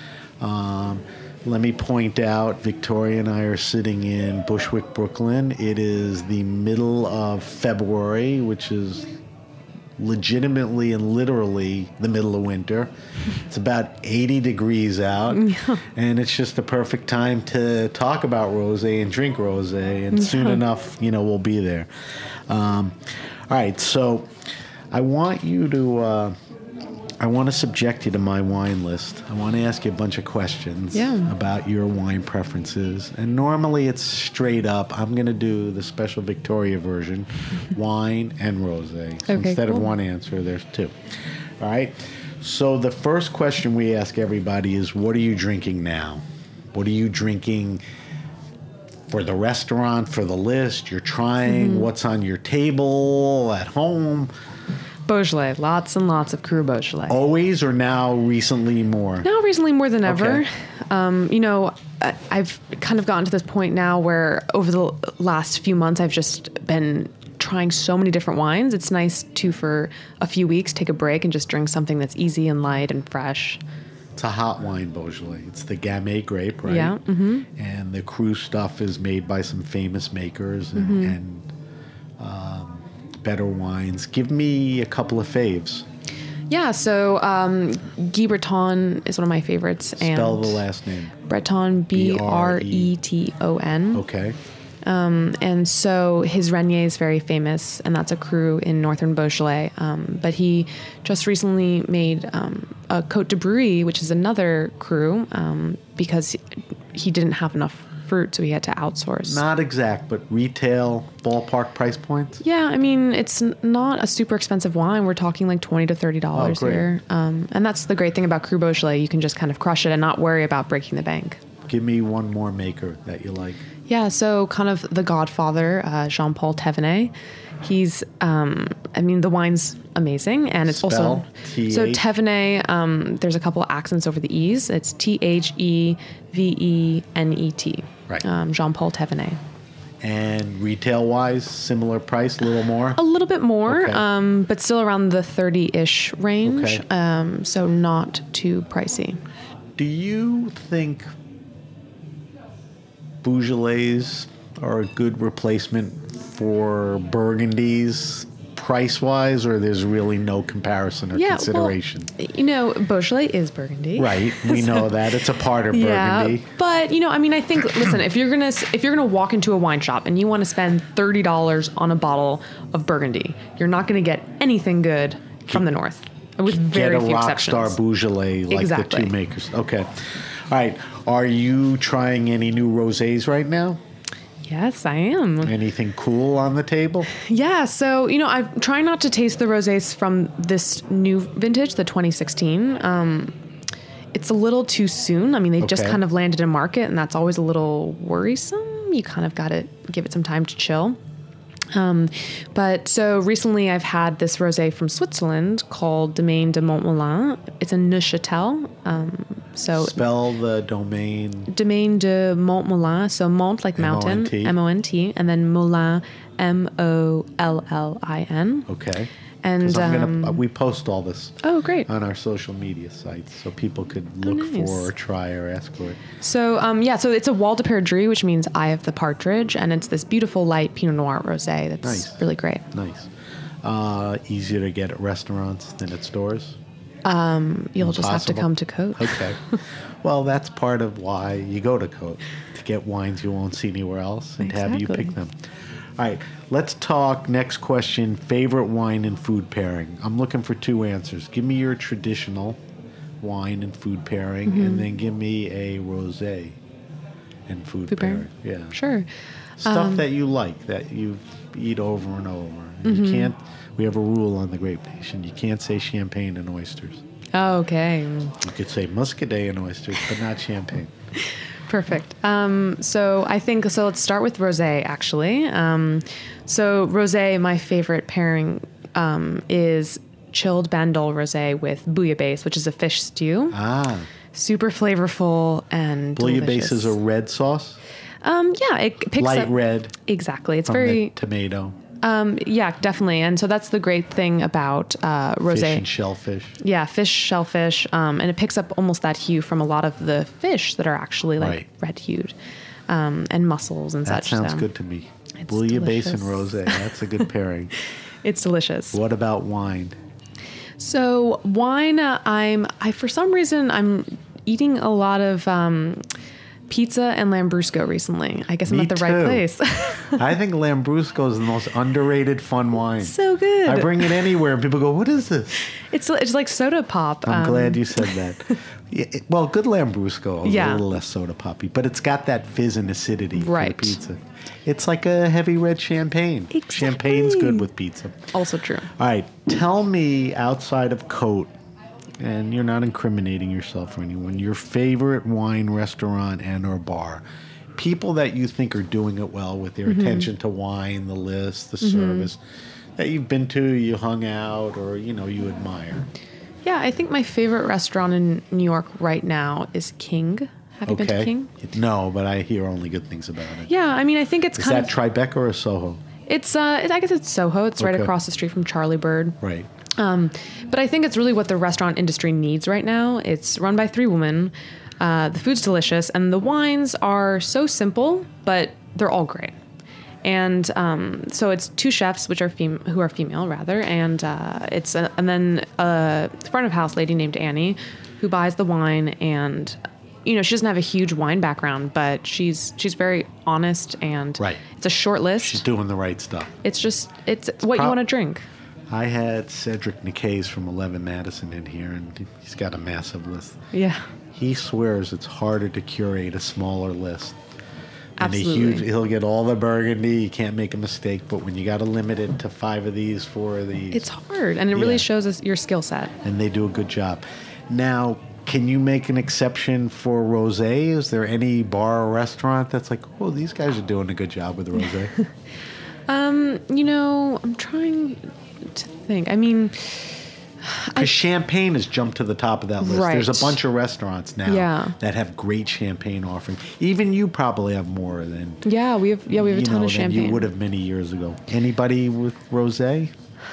Um, let me point out, Victoria and I are sitting in Bushwick, Brooklyn. It is the middle of February, which is legitimately and literally the middle of winter. It's about eighty degrees out, yeah. and it's just the perfect time to talk about rosé and drink rosé, and yeah. soon enough, you know, we'll be there. Um, all right, so I want you to... Uh, I want to subject you to my wine list. I want to ask you a bunch of questions yeah. about your wine preferences. And normally it's straight up. I'm going to do the special Victoria version, wine and rosé. So okay, instead cool. of one answer, there's two. All right? So the first question we ask everybody is, what are you drinking now? What are you drinking for the restaurant, for the list? You're trying? Mm-hmm. What's on your table at home? Beaujolais, lots and lots of Cru Beaujolais. Always, or now recently more? Now recently more than ever. Okay. Um, you know, I've kind of gotten to this point now where over the last few months I've just been trying so many different wines. It's nice to, for a few weeks, take a break and just drink something that's easy and light and fresh. It's a hot wine, Beaujolais. It's the Gamay grape, right? Yeah. Mm-hmm. And the Cru stuff is made by some famous makers and, mm-hmm. and um, better wines. Give me a couple of faves. Yeah, so um, Guy Breton is one of my favorites. Spell and the last name. Breton, B R E T O N. Okay. Um, and so his Renier is very famous, and that's a Cru in Northern Beaujolais. Um, but he just recently made um, a Côte de Brie, which is another Cru, um, because he didn't have enough fruit, so he had to outsource. Not exact, but retail ballpark price points? Yeah, I mean, it's n- not a super expensive wine. We're talking like twenty to thirty dollars oh, here. Um, and that's the great thing about Cru Beaujolais. You can just kind of crush it and not worry about breaking the bank. Give me one more maker that you like. Yeah, so kind of the godfather, uh, Jean-Paul Thévenet. He's, um, I mean, the wine's amazing, and it's Spell, also... T H So Thévenet, um, there's a couple of accents over the E's. It's T H E V E N E T. Right. Um, Jean-Paul Thévenet. And retail-wise, similar price, a little more? A little bit more, okay. um, but still around the thirty-ish range, okay. um, so not too pricey. Do you think Beaujolais are a good replacement for Burgundies price-wise, or there's really no comparison or yeah, consideration? Well, you know, Beaujolais is Burgundy. Right, we so, know that. It's a part of Burgundy. Yeah, but, you know, I mean, I think, listen, if you're going to if you're gonna walk into a wine shop and you want to spend thirty dollars on a bottle of Burgundy, you're not going to get anything good from the north, with very few exceptions. Get a Rockstar Beaujolais like exactly. the two makers. Okay. All right. Are you trying any new rosés right now? Yes, I am. Anything cool on the table? Yeah, so, you know, I'm trying not to taste the rosés from this new vintage, the twenty sixteen. Um, it's a little too soon. I mean, they okay. just kind of landed in market, and that's always a little worrisome. You kind of got to give it some time to chill. Um, but so recently I've had this rosé from Switzerland called Domaine de Montmollin. It's a Neuchâtel. Um, so spell the domain. Domaine de Montmollin. So Mont like mountain, M O N T, and then Mollin, M O L L I N. Okay. And I'm um, gonna, we post all this. Oh, great. On our social media sites, so people could look oh, nice. for or try or ask for it. So, um, yeah, so it's a Wal de Perdrix, which means Eye of the Partridge, and it's this beautiful light Pinot Noir rosé that's nice. really great. Nice. Uh, easier to get at restaurants than at stores? Um, you'll Impossible. just have to come to Côte. Okay. Well, that's part of why you go to Côte, to get wines you won't see anywhere else and exactly. to have you pick them. All right, let's talk. Next question, favorite wine and food pairing. I'm looking for two answers. Give me your traditional wine and food pairing, mm-hmm. and then give me a rosé and food, food pairing. pairing. Yeah. Sure. Stuff um, that you like, that you eat over and over. Mm-hmm. You can't, we have a rule on the Grape Nation. You can't say champagne and oysters. Oh, okay. You could say muscadet and oysters, but not champagne. Perfect. Um, so I think, so let's start with rosé, actually. Um, so rosé, my favorite pairing um, is chilled Bandol rosé with bouillabaisse, which is a fish stew. Ah. Super flavorful and bouillabaisse delicious. Is a red sauce? Um, yeah, it picks Light up. red. Exactly. It's from very... the tomato. Um, yeah, definitely. And so that's the great thing about uh, rosé. Fish and shellfish. Yeah, fish, shellfish. Um, and it picks up almost that hue from a lot of the fish that are actually like right. red-hued. Um, and mussels and that such. That sounds so good to me. It's Bouillabaisse delicious. and rosé. That's a good pairing. It's delicious. What about wine? So wine, uh, I'm I for some reason I'm eating a lot of um, pizza and Lambrusco recently. I guess I'm Me at the too. right place. I think Lambrusco is the most underrated fun wine. So good. I bring it anywhere and people go, what is this? It's it's like soda pop. I'm um, glad you said that. Yeah, it- well, good Lambrusco is Yeah. a little less soda poppy, but it's got that fizz and acidity Right. for the pizza. It's like a heavy red champagne. Exactly. Champagne's good with pizza. Also true. All right, tell me outside of Cote, and you're not incriminating yourself or anyone, your favorite wine restaurant and or bar. People that you think are doing it well with their Mm-hmm. attention to wine, the list, the service, that you've been to, you hung out, or, you know, you admire. Yeah, I think my favorite restaurant in New York right now is King. Have you been to King? No, but I hear only good things about it. Yeah, I mean, I think it's Is kind that of Tribeca or Soho? it's uh, it, I guess it's Soho. It's right Okay. across the street from Charlie Bird. Right. Um, but I think it's really what the restaurant industry needs right now. It's run by three women. Uh, the food's delicious, and the wines are so simple, but they're all great. And um, so it's two chefs, which are fem- who are female rather, and uh, it's a, and then a front of house lady named Annie, who buys the wine, and you know she doesn't have a huge wine background, but she's she's very honest, and Right. it's a short list. She's doing the right stuff. It's just it's what you prob- want to drink. I had Cedric Nicaise from eleven Madison in here, and he's got a massive list. Yeah. He swears it's harder to curate a smaller list. And a Absolutely. huge, he'll get all the Burgundy. You can't make a mistake. But when you got to limit it to five of these, four of these, It's hard, and it really Yeah. shows us your skill set. and they do a good job. Now, can you make an exception for rosé? Is there any bar or restaurant that's like, oh, these guys are doing a good job with the rosé? You know, I'm trying to think. I mean, Because champagne has jumped to the top of that list. There's Right. a bunch of restaurants now Yeah. that have great champagne offering. Even you probably have more than yeah, we have yeah we have a you ton know, of than champagne. you would have many years ago. Anybody with rosé?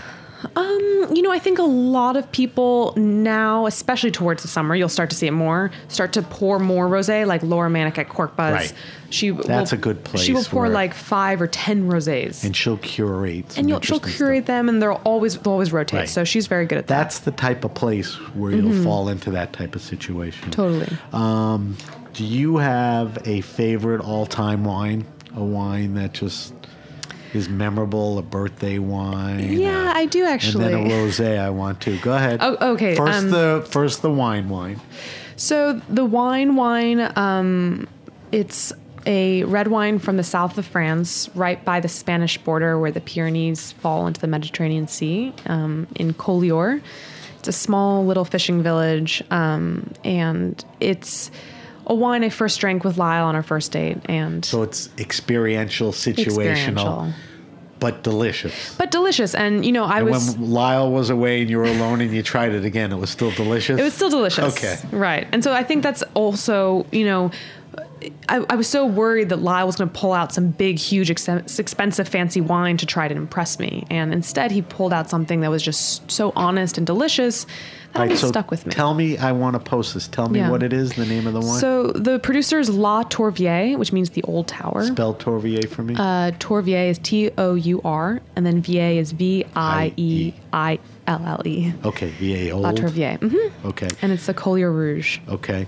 You know, I think a lot of people now, especially towards the summer, you'll start to see it more. Start to pour more rosé, like Laura Manick at Cork Buzz. Right. She That's will, a good place She will pour where- like five or ten rosés, And she'll curate. some and you'll, she'll interesting curate stuff. them, and they'll always they'll always rotate. Right. So she's very good at that. That's the type of place where you'll fall into that type of situation. Totally. Um, do you have a favorite all-time wine? A wine that just is memorable, a birthday wine? Yeah, uh, I do actually. And then a rosé I want to. Go ahead. Oh, okay, First um, the first the wine wine. So the wine wine, um, it's a red wine from the south of France, right by the Spanish border where the Pyrenees fall into the Mediterranean Sea, um, in Collioure. It's a small little fishing village, um, and it's a wine I first drank with Lyle on our first date, and So it's experiential, situational, experiential. but delicious. But delicious. And you know, I And was when Lyle was away and you were alone and you tried it again, it was still delicious? It was still delicious. Okay. Right. And so I think that's also, you know, I, I was so worried that Lyle was going to pull out some big, huge, ex- expensive, fancy wine to try to impress me. And instead, he pulled out something that was just so honest and delicious that All right, always so stuck with me. Tell me, I want to post this. Tell me Yeah. what it is, the name of the wine. So the producer is La Tourvière, which means the old tower. Spell Tourvier for me. Uh, Tourvière is T O U R, and then Vier is V I E I L L E. okay, V A old. La Tourvière. hmm Okay, And it's the Collier Rouge. okay.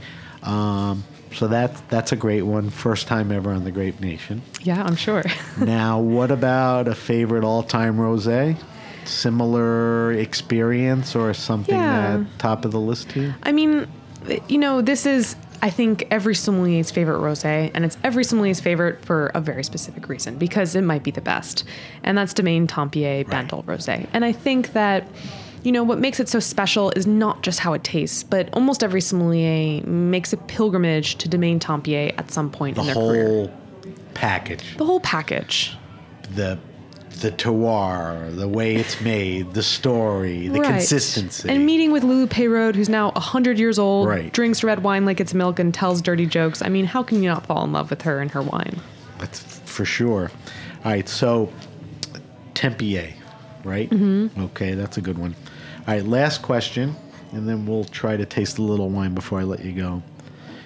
Um, so that's that's a great one. First time ever on the Grape Nation. Yeah, I'm sure. Now, what about a favorite all-time rosé? Similar experience or something Yeah. at top of the list to you? I mean, you know, this is, I think, every sommelier's favorite rosé, and it's every sommelier's favorite for a very specific reason, because it might be the best. And that's Domaine Tempier Bandol Rosé. And I think that, you know, what makes it so special is not just how it tastes, but almost every sommelier makes a pilgrimage to Domaine Tempier at some point The in their whole career. package. The whole package. The the terroir, the way it's made, the story, the Right. consistency. And meeting with Lulu Peyrode, who's now one hundred years old, Right. drinks red wine like it's milk and tells dirty jokes. I mean, how can you not fall in love with her and her wine? That's for sure. All right, so Tempier, right? Mm-hmm. Okay, that's a good one. All right, last question, and then we'll try to taste a little wine before I let you go.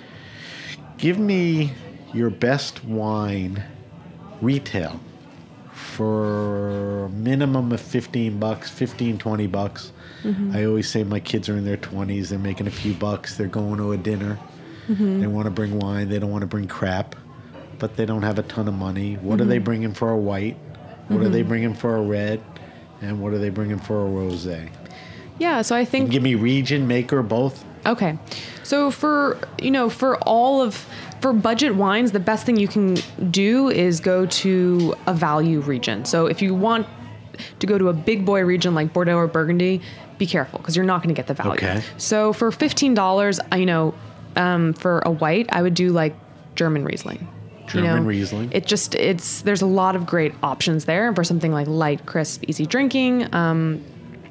Give me your best wine retail for a minimum of fifteen bucks, fifteen, twenty bucks. Mm-hmm. I always say my kids are in their twenties. They're making a few bucks. They're going to a dinner. Mm-hmm. They want to bring wine. They don't want to bring crap, but they don't have a ton of money. What mm-hmm. are they bringing for a white? What mm-hmm. are they bringing for a red? And what are they bringing for a rosé? Yeah, so I think... You can give me region, maker, both. Okay. So for, you know, for all of... For budget wines, the best thing you can do is go to a value region. So if you want to go to a big boy region like Bordeaux or Burgundy, be careful because you're not going to get the value. Okay. So for fifteen dollars, you know, um, for a white, I would do like German Riesling. German you know, Riesling. It just, it's, there's a lot of great options there. And for something like light, crisp, easy drinking, um,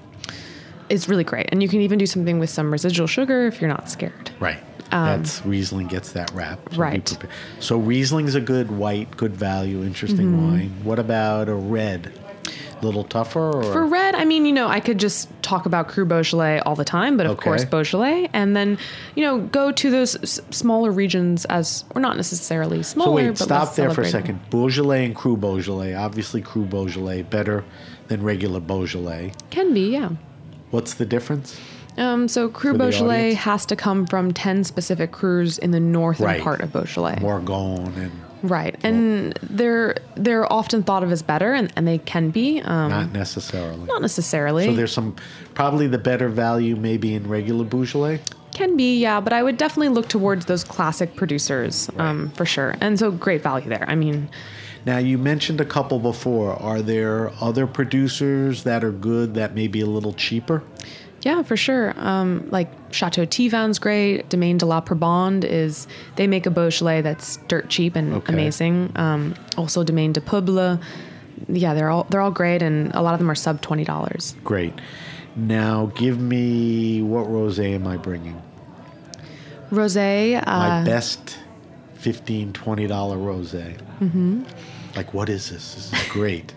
it's really great. And you can even do something with some residual sugar if you're not scared. Right. Um, That's Riesling gets that rap. So right. So Riesling's a good white, good value, interesting mm-hmm. wine. What about a red? A little tougher? Or? For red, I mean, you know, I could just talk about Cru Beaujolais all the time, but of okay. course Beaujolais, and then, you know, go to those s- smaller regions as, or not necessarily smaller, so wait, but stop less there for a celebrated. second. Beaujolais and Cru Beaujolais, obviously Cru Beaujolais better than regular Beaujolais. Can be, yeah. What's the difference? Um, so Cru Beaujolais has to come from ten specific crus in the northern right. part of Beaujolais. Morgon and... Right, and well, they're they're often thought of as better, and, and they can be. Um, not necessarily. Not necessarily. So there's some, probably the better value maybe in regular Beaujolais? Can be, yeah, but I would definitely look towards those classic producers, right. um, for sure. And so great value there. I mean... Now, you mentioned a couple before. Are there other producers that are good that may be a little cheaper? Yeah, for sure. Um, like Chateau Thivan's great. Domaine de la Probande is, they make a Beaujolais that's dirt cheap and okay. amazing. Um, also Domaine de Peuple. Yeah, they're all they're all great, and a lot of them are sub twenty dollars. Great. Now, give me, what rosé am I bringing? Rosé. Uh, My best fifteen dollars, twenty dollars rosé. Mm-hmm. Like, what is this? This is great.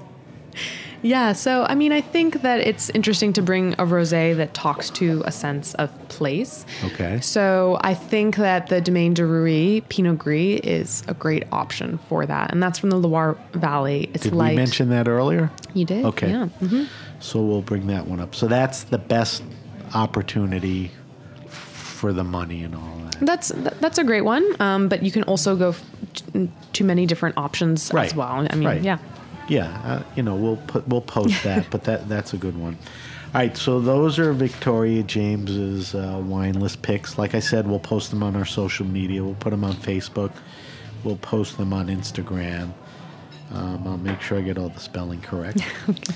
Yeah, so, I mean, I think that it's interesting to bring a rosé that talks to a sense of place. Okay. So I think that the Domaine de Rouy Pinot Gris is a great option for that. And that's from the Loire Valley. It's did light. we mention that earlier? You did? Okay. Yeah. Mm-hmm. So we'll bring that one up. So that's the best opportunity for the money and all that. That's that's a great one. Um, but you can also go f- to many different options right. as well. I mean, right. yeah. Yeah, uh, you know, we'll put we'll post that, but that that's a good one. All right, so those are Victoria James's uh, wine list picks. Like I said, we'll post them on our social media. We'll put them on Facebook. We'll post them on Instagram. Um, I'll make sure I get all the spelling correct. Okay.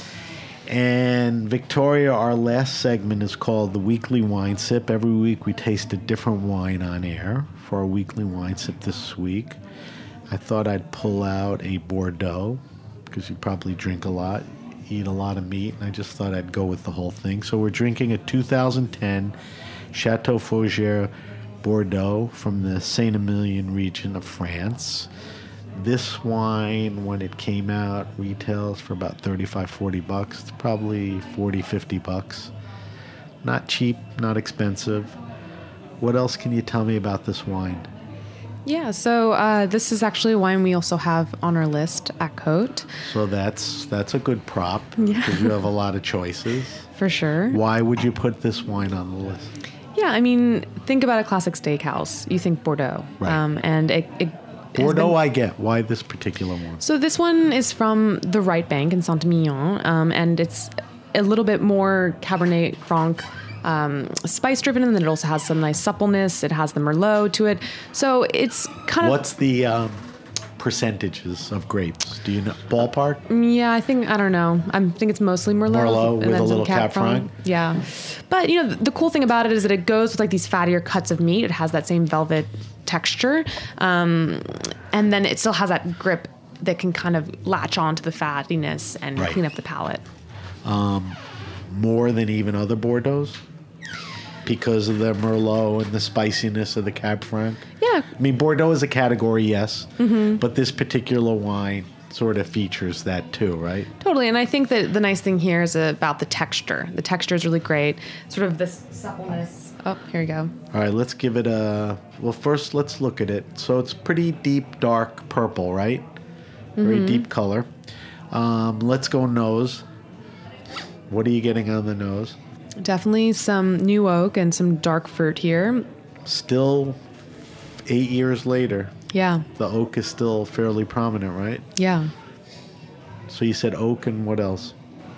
And Victoria, our last segment is called the Weekly Wine Sip. Every week we taste a different wine on air. For our Weekly Wine Sip this week, I thought I'd pull out a Bordeaux, because you probably drink a lot, eat a lot of meat, and I just thought I'd go with the whole thing. So we're drinking a two thousand ten Chateau Fougères Bordeaux from the Saint-Emilion region of France. This wine, when it came out, retails for about thirty-five, forty bucks. It's probably forty, fifty bucks. Not cheap, not expensive. What else can you tell me about this wine? Yeah, so uh, this is actually a wine we also have on our list at Côte. So that's that's a good prop, because yeah. you have a lot of choices. For sure. Why would you put this wine on the list? Yeah, I mean, think about a classic steakhouse. You think Bordeaux. Right. Um, and it, it Bordeaux, been, I get. Why this particular one? So this one is from the Right Bank in Saint-Emilion, um, and it's a little bit more Cabernet Franc Um, spice driven, and then it also has some nice suppleness. It has the Merlot to it, so it's kind of. What's the um, percentages of grapes? Do you know ballpark? Yeah, I think I don't know. I think it's mostly Merlot. Merlot and with then a some little Cab Cab Franc. Yeah, but you know the, the cool thing about it is that it goes with like these fattier cuts of meat. It has that same velvet texture, um, and then it still has that grip that can kind of latch onto the fattiness and right. clean up the palate. Um, more than even other Bordeaux? Because of the Merlot and the spiciness of the Cab Franc? Yeah. I mean, Bordeaux is a category, yes. Mm-hmm. But this particular wine sort of features that too, right? Totally. And I think that the nice thing here is about the texture. The texture is really great. Sort of this suppleness. Oh, here you go. All right, let's give it a... Well, first, let's look at it. So it's pretty deep, dark purple, right? Very mm-hmm. deep color. Um, let's go nose. What are you getting on the nose? Definitely some new oak and some dark fruit here. Still eight years later, Yeah. the oak is still fairly prominent, right? Yeah. So you said oak and what else?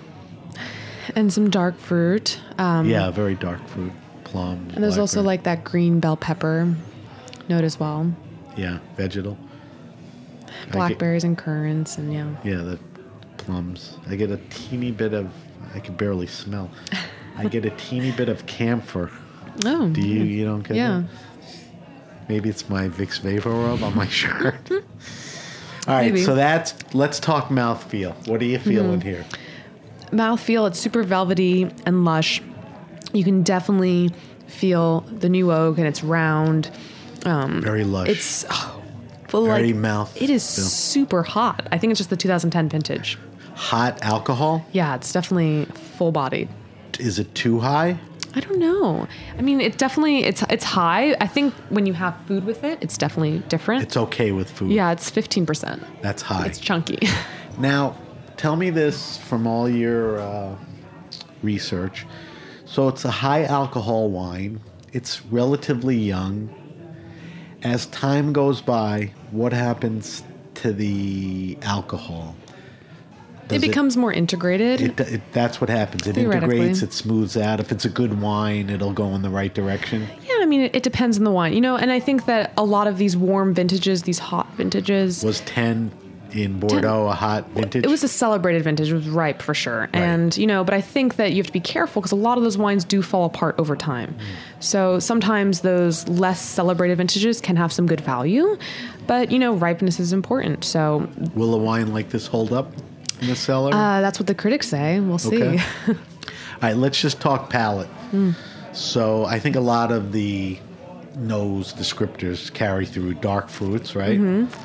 And some dark fruit. Um, Yeah, very dark fruit. Plum. And there's also blackberry. like that green bell pepper note as well. Yeah, vegetal. Blackberries and currants and yeah. Yeah, the plums. I get a teeny bit of, I can barely smell. I get a teeny bit of camphor. Oh. Do you, you don't get Yeah. that? Maybe it's my Vicks Vapor Rub on my shirt. All right, Maybe. so that's, let's talk mouthfeel. What are you feeling Mm-hmm. here? Mouthfeel, it's super velvety and lush. You can definitely feel the new oak and it's round. Um, Very lush. It's oh, full Very like, mouth It is feel. super hot. I think it's just the two thousand ten vintage. Hot alcohol? Yeah, it's definitely full bodied. Is it too high? I don't know. I mean, it definitely it's it's high. I think when you have food with it, it's definitely different. It's okay with food. Yeah, it's fifteen percent. That's high. It's chunky. Now, tell me this from all your uh, research. So it's a high alcohol wine. It's relatively young. As time goes by, what happens to the alcohol? It Does becomes more integrated. It, it, that's what happens. It Theoretically. integrates, it smooths out. If it's a good wine, it'll go in the right direction. Yeah, I mean, it, it depends on the wine, you know. And I think that a lot of these warm vintages, these hot vintages, Was ten in Bordeaux a hot vintage? it was a celebrated vintage. It was ripe for sure. And, you know, but I think that you have to be careful because a lot of those wines do fall apart over time. Mm. So sometimes those less celebrated vintages can have some good value, but, you know, ripeness is important. So Will a wine like this hold up in the cellar? uh, that's what the critics say. We'll see. Okay. All right, let's just talk palate. So I think a lot of the nose descriptors carry through dark fruits, right?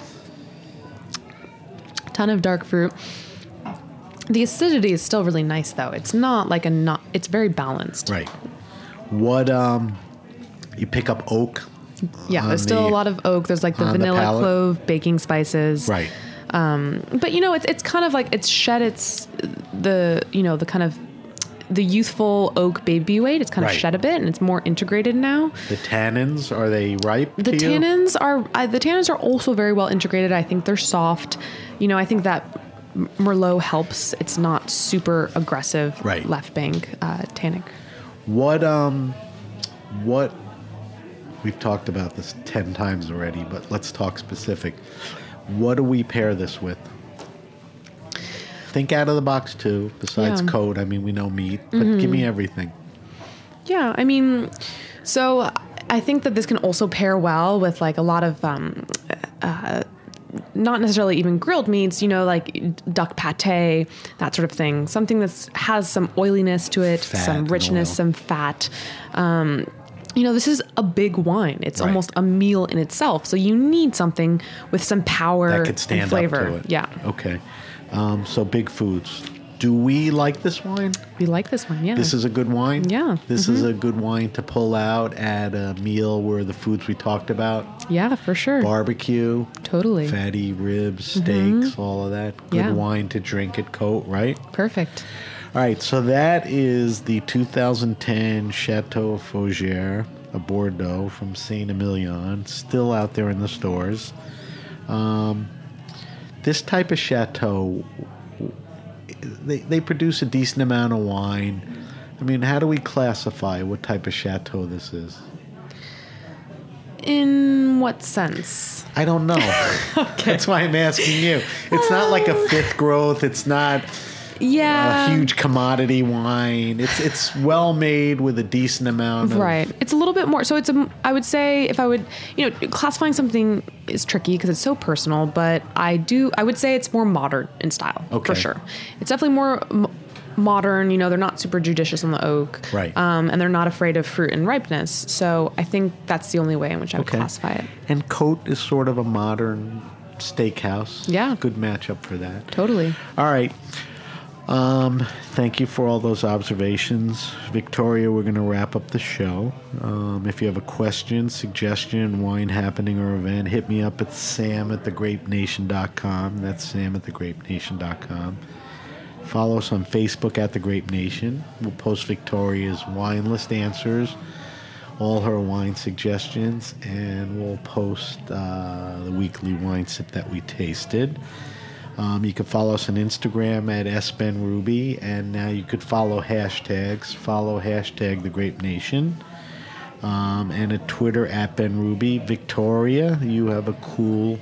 Ton of dark fruit. The acidity is still really nice, though. It's not like a not. It's very balanced. Right. What um, you pick up oak? Yeah, on there's still the- a lot of oak. There's like the on the vanilla, palate? clove, baking spices. Right. But you know, it's it's kind of like it's shed its the you know the kind of the youthful oak baby weight. It's kind Right. of shed a bit, and it's more integrated now. The tannins, are they ripe The to you? tannins are uh, the tannins are also very well integrated. I think they're soft. You know, I think that M- Merlot helps. It's not super aggressive. Right. Left bank uh, tannic. What um, what? We've talked about this ten times already, but let's talk specific. What do we pair this with? Think out of the box too. Besides Yeah. coat, I mean, we know meat, but Mm-hmm. give me everything. Yeah, I mean, so I think that this can also pair well with like a lot of, um, uh, not necessarily even grilled meats, you know, like duck pate, that sort of thing. Something that has some oiliness to it, Fat some and richness, oil. some fat. Um, you know, this is a big wine. It's Right. almost a meal in itself. So you need something with some power That could stand and flavor. up to it. Yeah, Okay. Um, so big foods. Do we like this wine? we like this one. Yeah. This is a good wine? Yeah. Mm-hmm. This is a good wine to pull out at a meal where the foods we talked about, yeah, for sure. barbecue, Totally. fatty ribs, steaks, all of that. Good Yeah. wine to drink at Cote, right? Perfect. All right, so that is the two thousand ten Chateau Fougère, a Bordeaux from Saint Emilion, still out there in the stores. Um, this type of chateau, they, they produce a decent amount of wine. I mean, how do we classify what type of chateau this is? In what sense? I don't know. That's why I'm asking you. It's not like a fifth growth. It's not Yeah. a huge commodity wine. It's it's well made with a decent amount of Right. It's a little bit more. So it's a, I would say if I would, you know, classifying something is tricky because it's so personal, but I do, I would say it's more modern in style Okay. for sure. It's definitely more m- modern, you know, they're not super judicious on the oak. Right. Um, and they're not afraid of fruit and ripeness. So I think that's the only way in which I would Okay. classify it. And Cote is sort of a modern steakhouse. Yeah. Good matchup for that. Totally. All right. Um, thank you for all those observations. Victoria, we're going to wrap up the show. Um, if you have a question, suggestion, wine happening, or event, hit me up at sam at the grape nation dot com. That's sam at the grape nation dot com. Follow us on Facebook at The Grape Nation. We'll post Victoria's wine list answers, all her wine suggestions, and we'll post uh, the weekly wine sip that we tasted. Um, you can follow us on Instagram at S Ben Ruby, and now you could follow hashtags. Follow hashtag The Grape Nation, um, and at Twitter at Ben Ruby. Victoria, you have a cool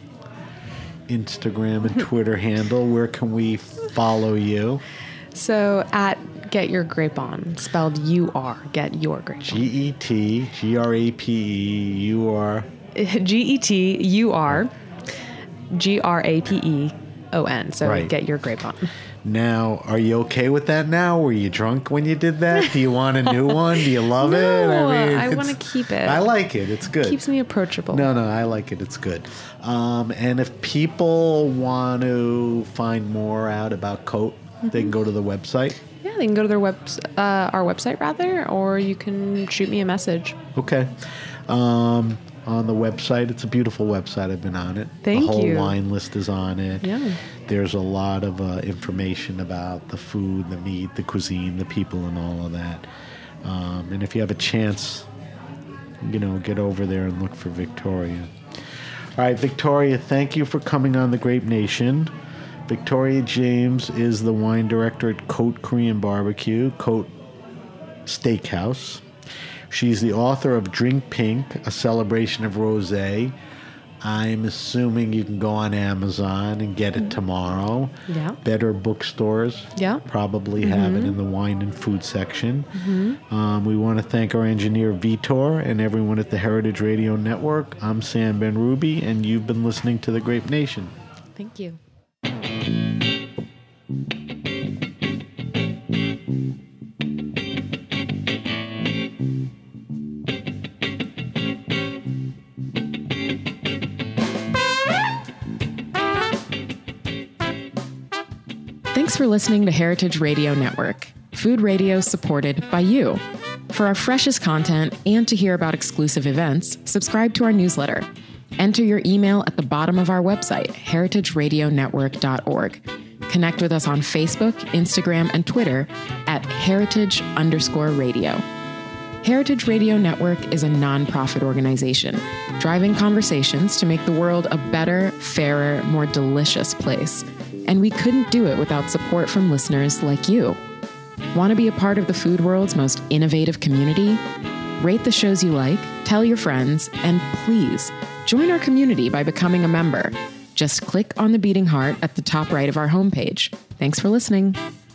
Instagram and Twitter handle. Where can we follow you? So at Get Your Grape On, spelled U R, Get Your Grape On. G E T G R A P E U R. G E T U R G R A P E O N. So Right. Get Your Grape On. Now, are you okay with that now? Were you drunk when you did that? Do you want a new one? Do you love No, it? I it's- wanna keep it. I like it. It's good. Keeps me approachable. No, no, I like it. It's good. Um, and if people want to find more out about Coat, mm-hmm. they can go to the website. Yeah, they can go to their web, uh, our website rather, or you can shoot me a message. Okay. Um, on the website, it's a beautiful website. I've been on it. Thank the whole you. wine list is on it. Yeah. There's a lot of uh, information about the food, the meat, the cuisine, the people, and all of that. Um, and if you have a chance, you know, get over there and look for Victoria. All right, Victoria, thank you for coming on The Grape Nation. Victoria James is the wine director at Coat Korean Barbecue, Coat Steakhouse. She's the author of Drink Pink, A Celebration of Rosé. I'm assuming you can go on Amazon and get it tomorrow. Yeah. Better bookstores Yeah. probably have it in the wine and food section. Mm-hmm. Um, we want to thank our engineer Vitor and everyone at the Heritage Radio Network. I'm Sam Ben Ruby, and you've been listening to The Grape Nation. Thank you. Thanks for listening to Heritage Radio Network, food radio supported by you. For our freshest content and to hear about exclusive events, subscribe to our newsletter. Enter your email at the bottom of our website, heritage radio network dot org. Connect with us on Facebook, Instagram, and Twitter at heritage underscore radio. Heritage Radio Network is a nonprofit organization driving conversations to make the world a better, fairer, more delicious place. And we couldn't do it without support from listeners like you. Want to be a part of the food world's most innovative community? Rate the shows you like, tell your friends, and please join our community by becoming a member. Just click on the beating heart at the top right of our homepage. Thanks for listening.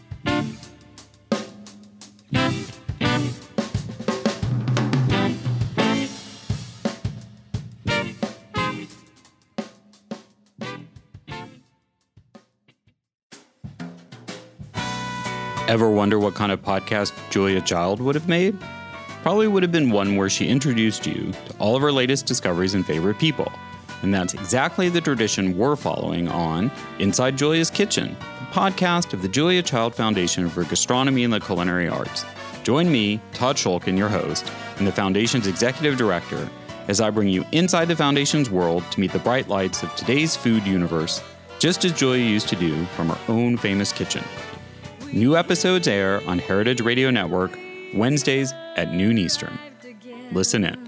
Ever wonder what kind of podcast Julia Child would have made? Probably would have been one where she introduced you to all of her latest discoveries and favorite people. And that's exactly the tradition we're following on Inside Julia's Kitchen, the podcast of the Julia Child Foundation for Gastronomy and the Culinary Arts. Join me, Todd Shulkin, your host, and the Foundation's executive director, as I bring you inside the Foundation's world to meet the bright lights of today's food universe, just as Julia used to do from her own famous kitchen. New episodes air on Heritage Radio Network Wednesdays at noon Eastern. Listen in.